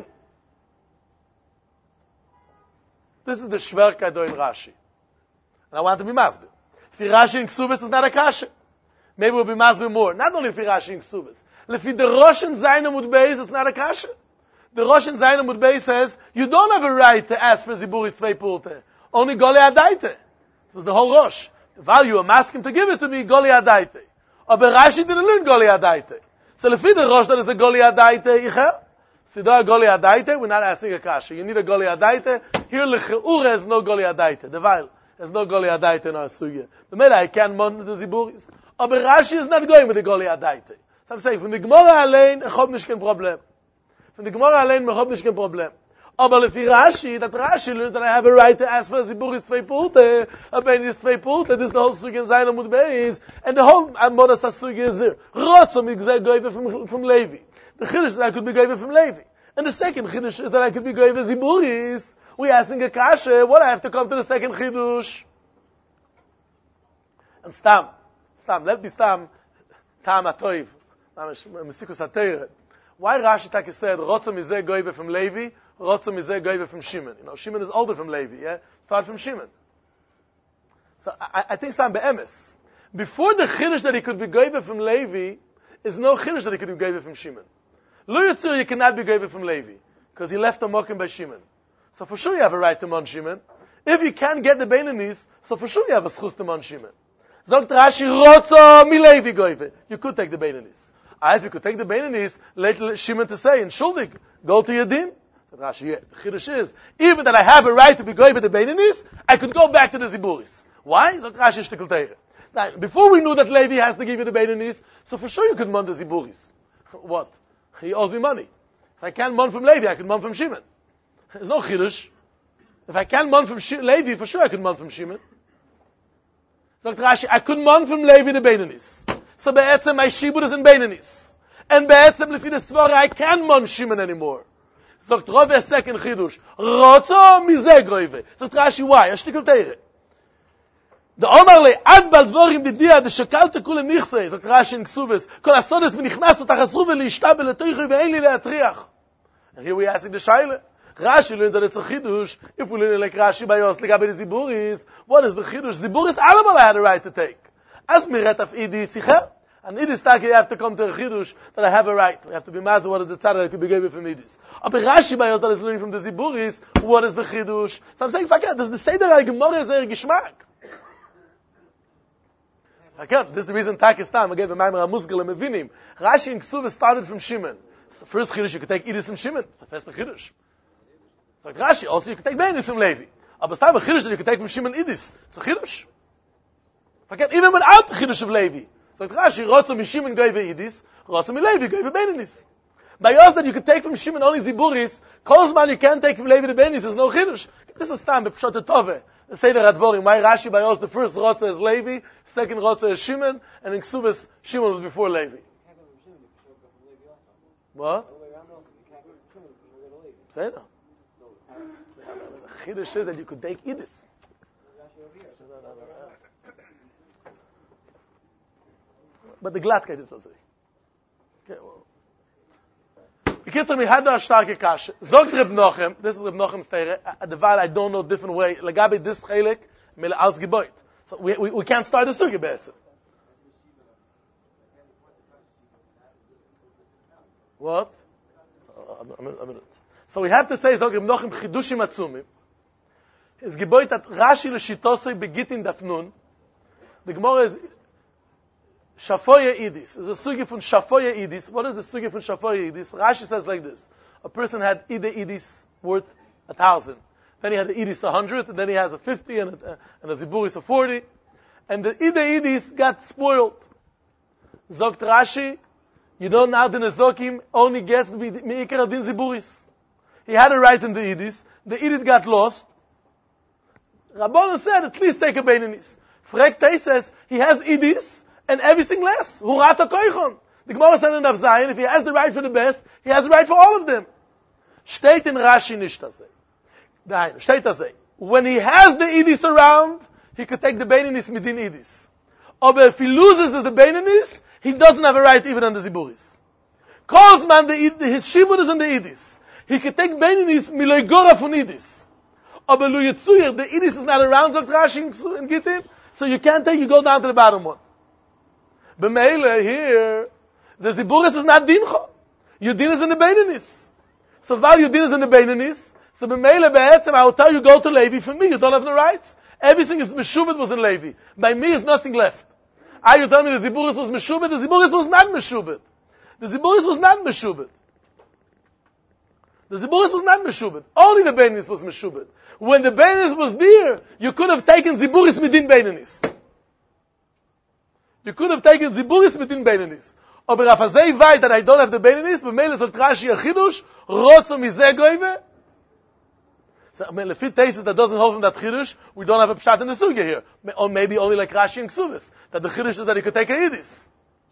This is the Schwierigkeit in Rashi. And I want to be masbid. If Rashi in Ksubis is not a kasha. Maybe we'll be masbid more. Not only if Rashi in Ksubis. If the Rosh and Zayin Amud Beis, it's not a kasha. The Rosh and Zayin Amud Beis says, you don't have a right to ask for ziburis tvei pulte. Only Goli Adaite. It was the whole Rosh. The value I'm asking to give it to me, Goli Adaite. Aber Rashi didn't learn Goli Adaite. So if the Rosh that is a Goli Adaite, Sidah Goli Adaite, we're not asking a kasha. You need a Goli Adaite. Here, L'che'ura has no Goli Adaite. The Weil has no Goli Adaite in our sugya. The Mela, I can't mon the ziburis. Aber Rashi is not going with the Goli Adaite. So I'm saying, from the Gemara allein, ich hab nicht kein Problem. From the Gemara allein, ich hab nicht kein Problem. Aber if Rashi, that Rashi learns that I have a right to ask for ziburis tvei pulte, a benis tvei pulte, this is the whole sugya in Zayin Amud Beis, and the whole Amodas HaSugya is there. Rotzom igzeh goyve from Levi. The Chiddush is that I could be goyve from Levi. And the second Chiddush is that I could be goyve ziburis. We asking a kasha, what I have to come to the second Chiddush? And Stam, let me Stam, Tam HaToiv, Mesikus HaTeireh. Why Rashi Taki said, Rotzom izeh goyve from Levi, Rotzom izeh goyve from Shimon? You know, Shimon is older from Levi, yeah? Start from Shimon. So I think Stam be'emes. Before the Chiddush that he could be goyve from Levi, is no Chiddush that he could be goyve from Shimon. Lo Yitzur, you cannot be goyve from Levi, because he left a mokim by Shimon. So for sure you have a right to Mon Shimon. If you can't get the Beinanis, so for sure you have a schus to Mon Shimon. Zogt Rashi, Rotzo mi Levi goyve. You could take the Beinanis. If you could take the Beinanis, let Shimon to say, in Shuldig, go to Yadim. So Rashi, yeah, the Chiddush is, even that I have a right to be goyve the Beinanis, I could go back to the Ziburis. Why? Zogt Rashi, shtickle teire. Now, before we knew that Levi has to give you the Beinanis, so for sure you could mon the Ziburis. What? He owes me money. If I can't mon from Levi, I can mon from Shimon. There's no Chiddush. If I can't mon from Levi, for sure I can mon from Shimon. Sagt Rashi, I could mon from Levi the Beinanis. So be'etzem my Shibud is in Beinanis. And be'etzem lefi the Svara, I can't mon Shimon anymore. Sagt Rav a second Chiddush. Rotzo mizeh groive. Sagt Rashi, why? A shtikel teire. The Omar le ad bal dvorim didia de shekalte kule nichse. Sagt Rashi in Ksubes. Kol asodes v'nichnastu tachasru v'lishtabel letoichu ve'en li le'atriach. And here we asking the Shaila. Rashi learned that it's a Chiddush. If we learn like Rashi by us, legabe the Ziburis, what is the Chiddush? Ziburis Alamal had a right to take. As miret of Idi Sicher. And Idis Taki, you have to come to a Chiddush that I have a right. We have to be mazah what is the tzara that could be given from Idis. But Rashi by us that is learning from the Ziburis, what is the Chiddush? So I'm saying, forget, does the Seder al-Gemara is a Gishmak? This is the reason Takistan, we gave a Maimer HaMusgal and Mevinim. Rashi and Ksuva started from Shimon. It's the first Chiddush, you could take Idis from Shimon. It's the first Chiddush. It's like Rashi, also you could take Beinanis from Levi. But it's time a Chiddush that you could take from Shimon Idis. It's a Chiddush. Forget, even without the Chiddush of Levi. It's like Rashi, Rotzo mi Shimon goive Idis, Rotzo mi Levi goive Beinanis. By us that you could take from Shimon only Ziburis, Kolzman you can't take from Levi the Beinanis, there's no Chiddush. This is time, B'Pshot Tove. The Seder Advorim, why Rashi by us, the first Rotza is Levi, second Rotza is Shimon, and in Ksubas, Shimon was before Levi. What? Seder. The Chiddush is that you could take Idis. But the Glattkeit is also. Okay, well. Bekitzer, we had a starke kashe. Zog Reb Nochem, this is Reb Nochem's teire, the val I don't know different way, legabe this chelik, mele als geboit. So we can't start the sugi better. What? A minute. So we have to say, Zog Reb Nochem, chidushim atzumim. His geboit at Rashi l'shitosoi begitin dafnun. The Gemara is Shafoye Idis. It's a sugi from Shafoye Idis. What is the sugi from Shafoye Idis? Rashi says like this. A person had Ide Idis worth 1,000. Then he had the Idis 100, and then he has a 50, and a Ziburis of 40. And the Ide Idis got spoiled. Zogt Rashi, you know now the Nezokim only gets to be Me'ikar Adin Ziburis. He had a right in the Idis. The Idis got lost. Rabbanan said, at least take a Beinanis. Frek Tei says, he has Idis, and everything less. Hurata koichon. The Gemara said in Rav Zayin, if he has the right for the best, he has the right for all of them. Steht in Rashi nicht dasei. Nein, steht dasei. When he has the Idis around, he could take the Beinanis midin Idis. But if he loses the Beinanis, he doesn't have a right even on the Ziburis. Kolzman, his Shibud is in the Idis. He could take Beinanis miloi gora von Idis. But Lu Yitzuyah, the Idis is not around, sagt Rashi in Gittin, so you can't take, you go down to the bottom one. B'meile here, the Ziburis is not Dincho. Your din is in the Beinanis. So while your din is in the Beinanis, so b'meile be'etzem, I will tell you, go to Levi. For me, you don't have no rights. Everything is Meshubet was in Levi. By me, is nothing left. You tell me the Ziburis was Meshubet? The Ziburis was not Meshubet. The Ziburis was not Meshubet. The Ziburis was not Meshubet. Only the Beinanis was Meshubet. When the Beinanis was there, you could have taken Ziburis midin Beinanis. You could have taken Ziburis midin Beinanis. Aber auf azay weit that I don't have the Beinanis, b'meile zot Rashi a chidush, rotzo mizeh goive. So, lefi tesis that doesn't hold from that chidush, we don't have a pshat in the sugya here. Or maybe only like Rashi and Ksuvis, that the chidush is that he could take a Yidis.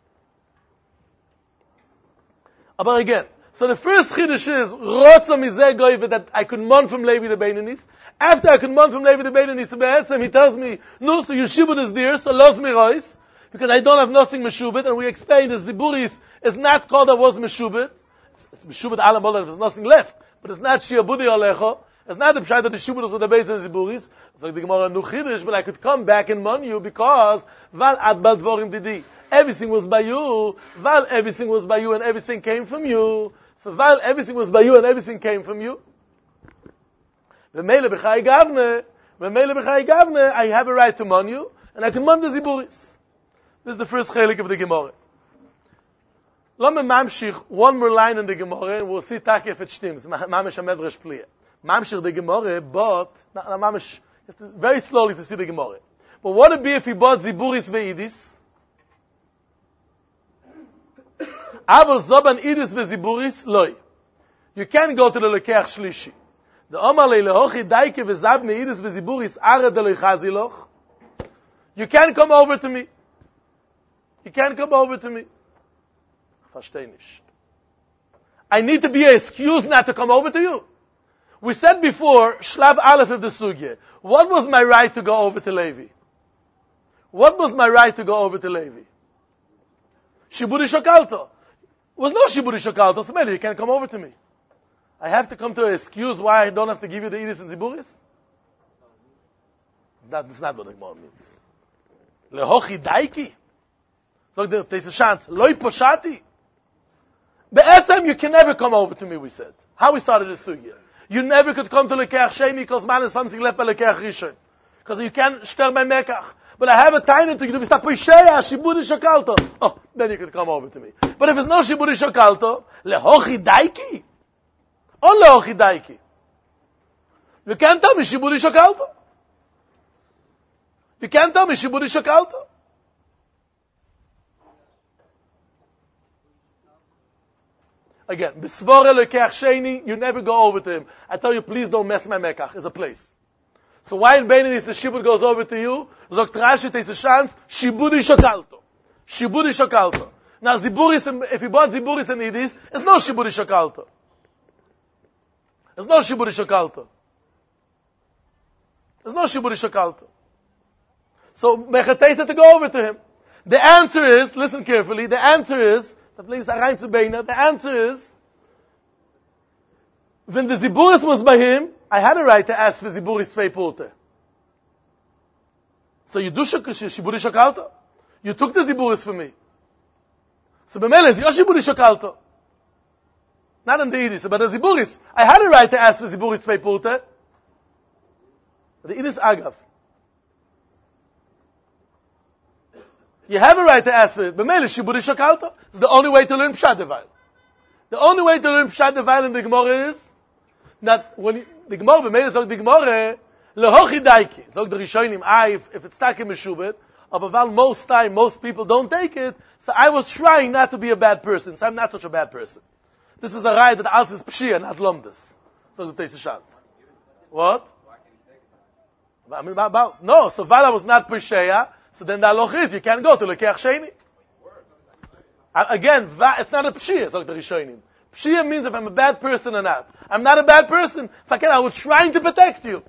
But again, so the first chidush is, rotzo mizeh goive, that I could mon from Levi the Beinanis. After I could mon from Levi the Beinanis, he tells me, no, so your shibud is there, so los mi rois. Because I don't have nothing Meshubit, and we explained that Ziburis is not called that was Meshubit. It's Meshubit alam olah, there's nothing left. But it's not Shiabudi alecho. It's not the pshat that the Shubit was on the base of Ziburis. It's like the Gemara Nuchidish, but I could come back and mon you because Val ad bal dvorim didi. Everything was by you. Val everything was by you and everything came from you. So Val everything was by you and everything came from you. V'meile b'chai gavne, I have a right to mon you, and I can mon the Ziburis. This is the first chelik of the Gemara. Lama mamshich, one more line in the Gemara, and we'll see tak if it stims. Mamish ha-medrash pliya. Mamshich the Gemara, but, mamish, very slowly to see the Gemara. But what would it be if he bought Ziburis ve'idis? Avo zoban idis ve'ziburis, loy. You can't go to the Lekeach Shlishi. The Omar le'lehochi daike ve'zav me'idis ve'ziburis are deloi chaziloch. You can't come over to me. You can't come over to me. Versteh nicht. I need to be excused not to come over to you. We said before, Shlav Aleph of the Sugya. What was my right to go over to Levi? What was my right to go over to Levi? Shiburi Shokalto. Was no Shiburi Shokalto. So maybe you can't come over to me. I have to come to an excuse why I don't have to give you the Idis and Ziburis? That's not what the Gemara means. Lehochi daiki. So there's a chance. Loi poshati. Be'etzem, you can never come over to me, we said. How we started the sugya. You never could come to Lekeach Sheni because man is something left by Lekeach Rishon. Because you can't shter by Mekach. But I have a tiny to you. Bista Poisheya, Shiburi Shokalto. Oh, then you could come over to me. But if it's no Shiburi Shokalto, Lehochi daiki. On Lehochi daiki. You can't tell me Shiburi Shokalto. You can't tell me Shiburi Shokalto. Again, B'svore Lekeach Sheni, you never go over to him. I tell you, please don't mess my Mekach. It's a place. So why in Beinanis the Shibud goes over to you? Zogt Rashi, there's a chance, Shibudi Shokalto. Shibudi Shokalto. Now, Ziburis, if he bought Ziburis and Idis, it's no Shibudi Shokalto. It's no Shibudi Shokalto. There's no Shibudi Shokalto. So, Mechatesa to go over to him. The answer is, listen carefully, the answer is, the answer is, when the Ziburis was by him, I had a right to ask for Ziburis Tvei Pulte. So you do Shiburi Shokalto. You took the Ziburis from me. So B'mele is your Shiburi Shokalto. Not in the Idis, but the Ziburis. I had a right to ask for Ziburis Tvei Pulte. The Idis Agav. You have a right to ask for it. B'mele Shiburi Shokalto. It's the only way to learn Pshat Devail. The only way to learn Pshat Devail in the Gemara is that when the Gemara, b'mele sagt the Gemara, lehochi daiki. Sagt the Rishonim, if it's takim meshubet, but most time, most people don't take it, so I was trying not to be a bad person, so I'm not such a bad person. This is a right that alles is pshia, not lomdes. So it takes a chance. What? I mean, no, so Vala was not pshia, so then the halacha is, you can't go to Lekeach Sheni. Again, it's not a pshia, sagt the Rishonim. Pshia means if I'm a bad person or not. I'm not a bad person. I was trying to protect you.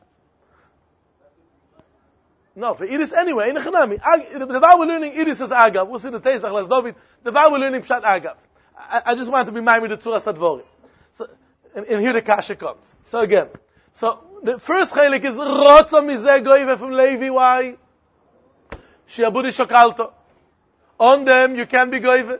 No, for Idis anyway, in Echanami. The way we're learning Idis is Agav. We'll see the taste of David. The way we're learning Pshat Agav. I just want to be minded with the Tzura Sadvorim. So, and here the Kasha comes. So again. So, the first chalik is Rotzo Mizeh Goive from Levi. Why? Shiabudi Shokalto. On them, you can be Goive.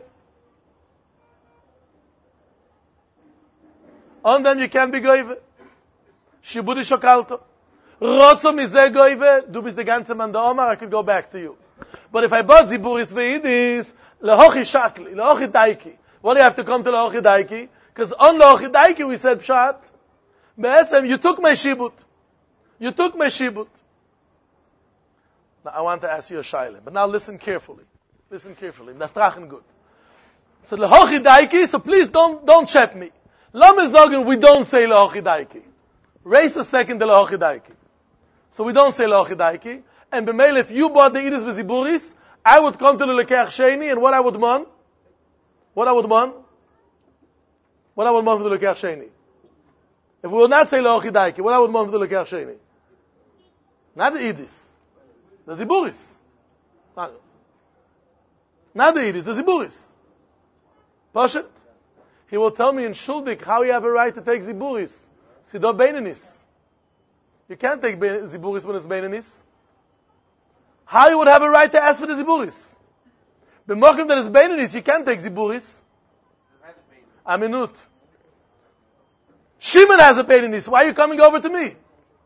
On them you can be goive. Shibudi Shokalto. Rotzo mizeh goive. Du bist the ganze man da Omar, I could go back to you. But if I bought Ziburis ve'idis, lehochi shakli, lehochi daiki. What do you have to come to lehochi daiki? Because on lehochi daiki we said pshat. Be'etzem, you took my shibut. You took my shibut. Now I want to ask you a shaila, but now listen carefully. Listen carefully. That's trachen good. So lehochi daiki, so please don't chat me. Lama Zogan, we don't say Lehochi Daiki. Raise a second the Lehochi Daiki. So we don't say Lehochi Daiki. And b'meil, if you bought the Idis v'Ziburis, I would come to the Lekeach Sheni, and what I would want? What I would want? What I would want for the Lekeach Sheni? If we would not say Lehochi Daiki, what I would want for the Lekeach Sheni? Not the Idis. The Ziburis. Not the Idis, the Ziburis. Pashat? He will tell me in Shuldik how you have a right to take Ziburis. Sido Beinanis. You can't take Ziburis when it's Beinanis. How you would have a right to ask for the Ziburis? B'mokim that is Beinanis, you can't take Ziburis. Aminut. Shimon has a Beinanis. Why are you coming over to me?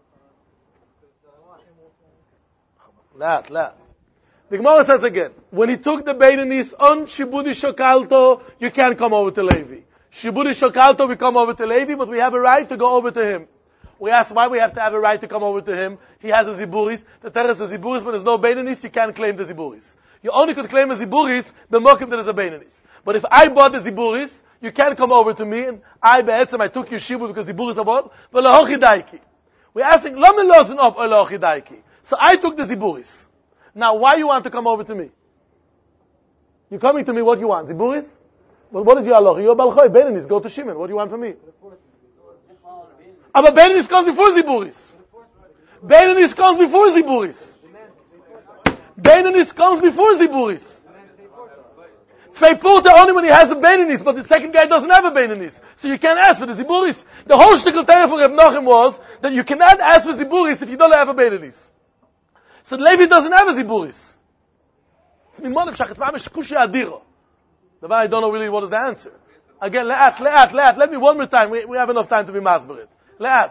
Lat. The Gemara says again, when he took the Beinanis on Shibudi Shokalto, you can't come over to Levi. Shibudi Shokalto, we come over to Levi, but we have a right to go over to him. We ask why we have to have a right to come over to him. He has a ziburis. The Torah says ziburis, when there's no beinanis, you can't claim the ziburis. You only could claim a ziburis b'mokim that is a beinanis. But if I bought the ziburis, you can't come over to me, and I took your shibud because ziburis are bought, but lahochi daiki. We're asking, lama lozen up or lahochi daiki. So I took the ziburis. Now, why you want to come over to me? You're coming to me, what you want? Ziburis? Well, what is your halacha? You're balchoy, beinanis, go to Shimon. What do you want from me? Aber beinanis comes before ziburis. Beinanis comes before ziburis. Beinanis comes before ziburis. Tvei porta only when he has a beinanis, but the second guy doesn't have a beinanis. So you can't ask for the ziburis. The whole shtickle teref for Reb Nachum was that you cannot ask for ziburis if you don't have a beinanis. So Levi doesn't have a ziburis. It's mimon efshach, it's mamish kushya adira. I don't know really what is the answer. Again, le'at. Let me one more time. We have enough time to be masberit. Le'at.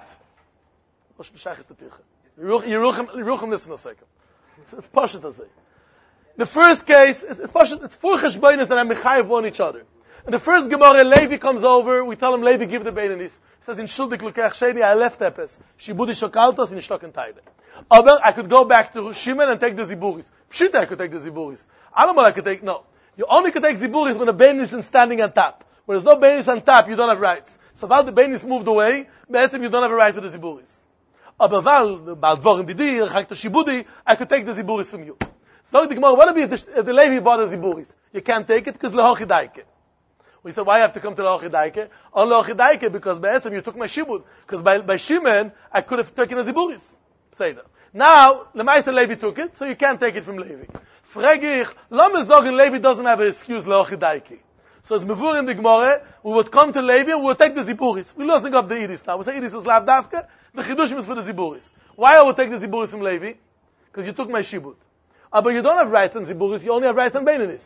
Yeruchim, listen a second. It's Pashat to say. The first case, it's Pashat, it's four cheshbonos that are mechayev on each other. And the first Gemara, Levi comes over, we tell him, Levi, give the beinanis. He says, in shuldik lukech sheni, I left epes. Shibudi shokaltos in shtoken taide. Aber I could go back to Shimon and take the ziburis. Pshita, I could take the ziburis. I don't know what I could take, no. You only could take ziburis when the beinanis is standing on top. When there's no beinanis on top, you don't have rights. So while the beinanis moved away, be'etzim you don't have a right for the ziburis. Aber while dvorim didir, chak to shibudi, I could take the ziburis from you. So the Gemara, what if the Levi bought the ziburis? You can't take it because lehochi daike. We said, why you have to come to lehochi daike? On lehochi daike, because be'etzim you took my shibud. Because by Shimon, I could have taken the ziburis. Say that. Now, Lemaisa Levi took it, so you can't take it from Levi. Frag ich, lama zogen Levi doesn't have an excuse lehochi daike. So as mevur in the Gemara, we would come to Levi and we would take the ziburis. We're losing up the idis now. We say idis is lav dafka, the chidushim is for the ziburis. Why I would take the ziburis from Levi? Because you took my shibud. But you don't have rights on ziburis, you only have rights on beinanis.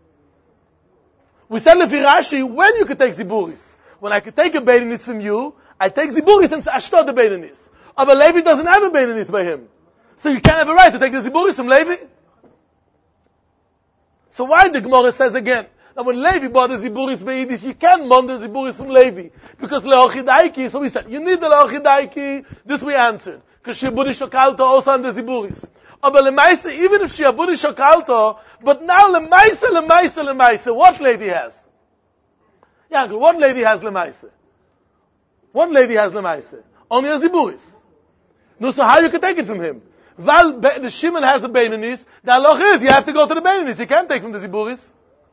We said lefi Rashi, when you could take ziburis. When I could take a beinanis from you, I take ziburis and ashtot the beinanis. But Levi doesn't have a beinanis by him. So you can't have a right to take the ziburis from Levi. So why the Gemara says again, now when Levi bought the ziburis beidis, you can't mond the ziburis from Levi. Because lehochi daiki, so we said, you need the lehochi daiki, this we answered. Because shibudi shokalto also on the ziburis. But lemaisa, even if shibudi shokalto, but now lemaisa, what Levi has? Yeah, what Levi has lemaisa? What Levi has lemaisa? Only a ziburis. No, so how you can take it from him? While the Shimon has a beinanis, the halach is you have to go to the beinanis. You can't take from the ziburis.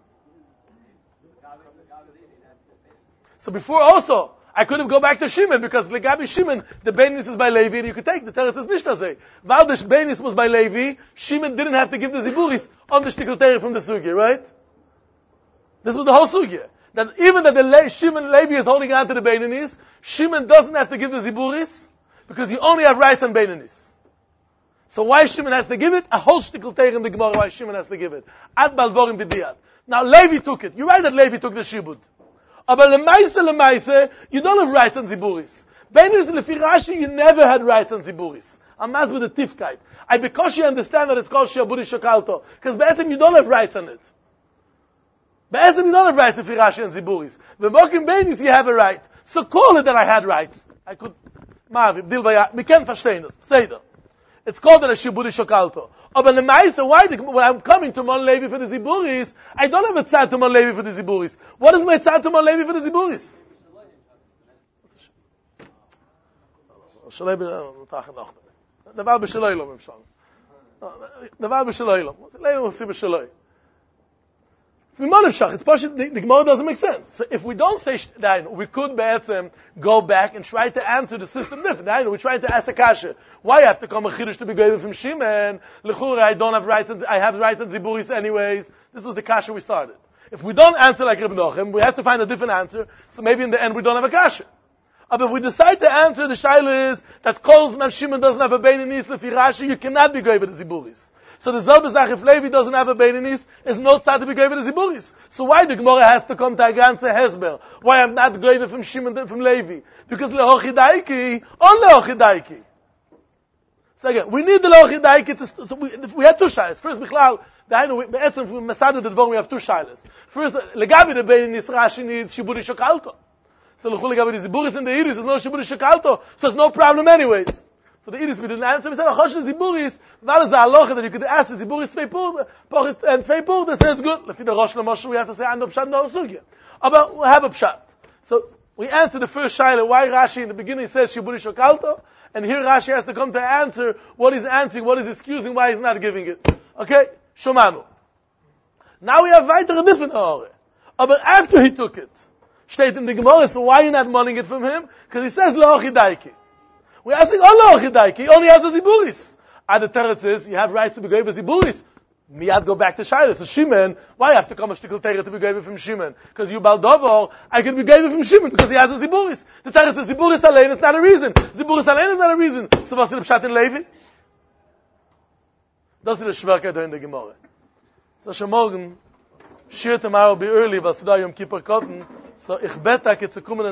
So before also, I couldn't go back to Shimon because legabi Shimon, the beinanis is by Levi and you could take the teretz is nishtazeh. While the beinanis was by Levi, Shimon didn't have to give the ziburis on the shtikl teretz from the sugya, right? This was the whole sugya. That even that the Shimon Levi is holding on to the beinanis, Shimon doesn't have to give the ziburis because you only have rights on beinanis. So why Shimon has to give it? A whole shtikl teretz in the Gemara why Shimon has to give it. Ad balvorim b'diyad. Now Levi took it. You're right that Levi took the shibud. But lemaise, you don't have rights on ziburis. Beinanis lefi Rashi, you never had rights on ziburis. Amaz with the tifkite. Because you understand that it's called shiabudi shokalto. Because be'etzim you don't have rights on it. Be'etzim you don't have rights lefi Rashi on ziburis. V'mokim beinanis you have a right. So call it that I had rights. I could, we can't verstehen das. Seder. It's called a shibudi shokalto. But the Ma'isa, why? When I'm coming to Mon Levi for the ziburis, I don't have a tzad to Mon Levi for the ziburis. What is my tzad to Mon Levi for the ziburis? Davar b'shaloi lo memshal. Davar b'shaloi lo. Leilo si b'shaloi. It's mimon efshach. It's pashut. The Gemara doesn't make sense. So if we don't say that, we could be'etzem go back and try to answer the system different. We're trying to ask a kasha. Why I have to come a chidush to be given from Shimon? L'chura, I don't have rights. I have rights on ziburis anyways. This was the kasha we started. If we don't answer like Reb Nachum, we have to find a different answer. So maybe in the end we don't have a kasha. But if we decide to answer, the shaila is that Kol Zman Shimon doesn't have a beinanis lefi Rashi, you cannot be given the ziburis. So the Zalbezach, if Levi doesn't have a beinanis, is no tzad to be given the ziburis. So why the Gemara has to come to a ganze hesber? Why I'm not given from Shimon from Levi? Because lehochi daiki, on lehochi daiki. So again, we need the lehochi daiki. We have two shaylas. First, Bichlal, be'etzem from Masada the Dvorm we have two shaylas. First, legabi the beinanis Rashi needs shibudi shokalto. So the Chulik Abba, the Ziburis and the Iris, there's no Shiburi Shekalto, so there's no problem anyways. So the Iris, we didn't answer. We said, Achosh the Ziburis, that is the halacha that you could ask, the Ziburis Tvei Purda, and Tvei Purda says good. Lefi the Rosh Lamoshe, we have to say, and the Pshat no Sugya. But we'll have a Pshat. So we answer the first Shaila, why Rashi in the beginning says Shiburi Shekalto, and here Rashi has to come to answer what he's answering, what he's excusing, why he's not giving it. Okay? Shomanu. Now we have weitere different Ore. But after he took it, steht in the Gemara, so why are you not wanting it from him? Because he says, Le'ochidaiki. We're asking, Le'ochidaiki. He only has the Ziburis. The Teretz is, you have rights to be gave as Ziburis. Miyad go back to Shaila. So Shimon, why have to come a shtickle Teretz to be gave from Shimon? Because you Baldovar, I can be gave from Shimon because he has a Ziburis. The Teretz is Ziburis Alein is not a reason. Ziburis Alein is not a reason. So what's the Pshat in Levi? Das ist der Schwerkeit in der Gemara. So schon morgen, Shir tomorrow be early, was da Yom Kippur Kotten, so ich bete, zu kommen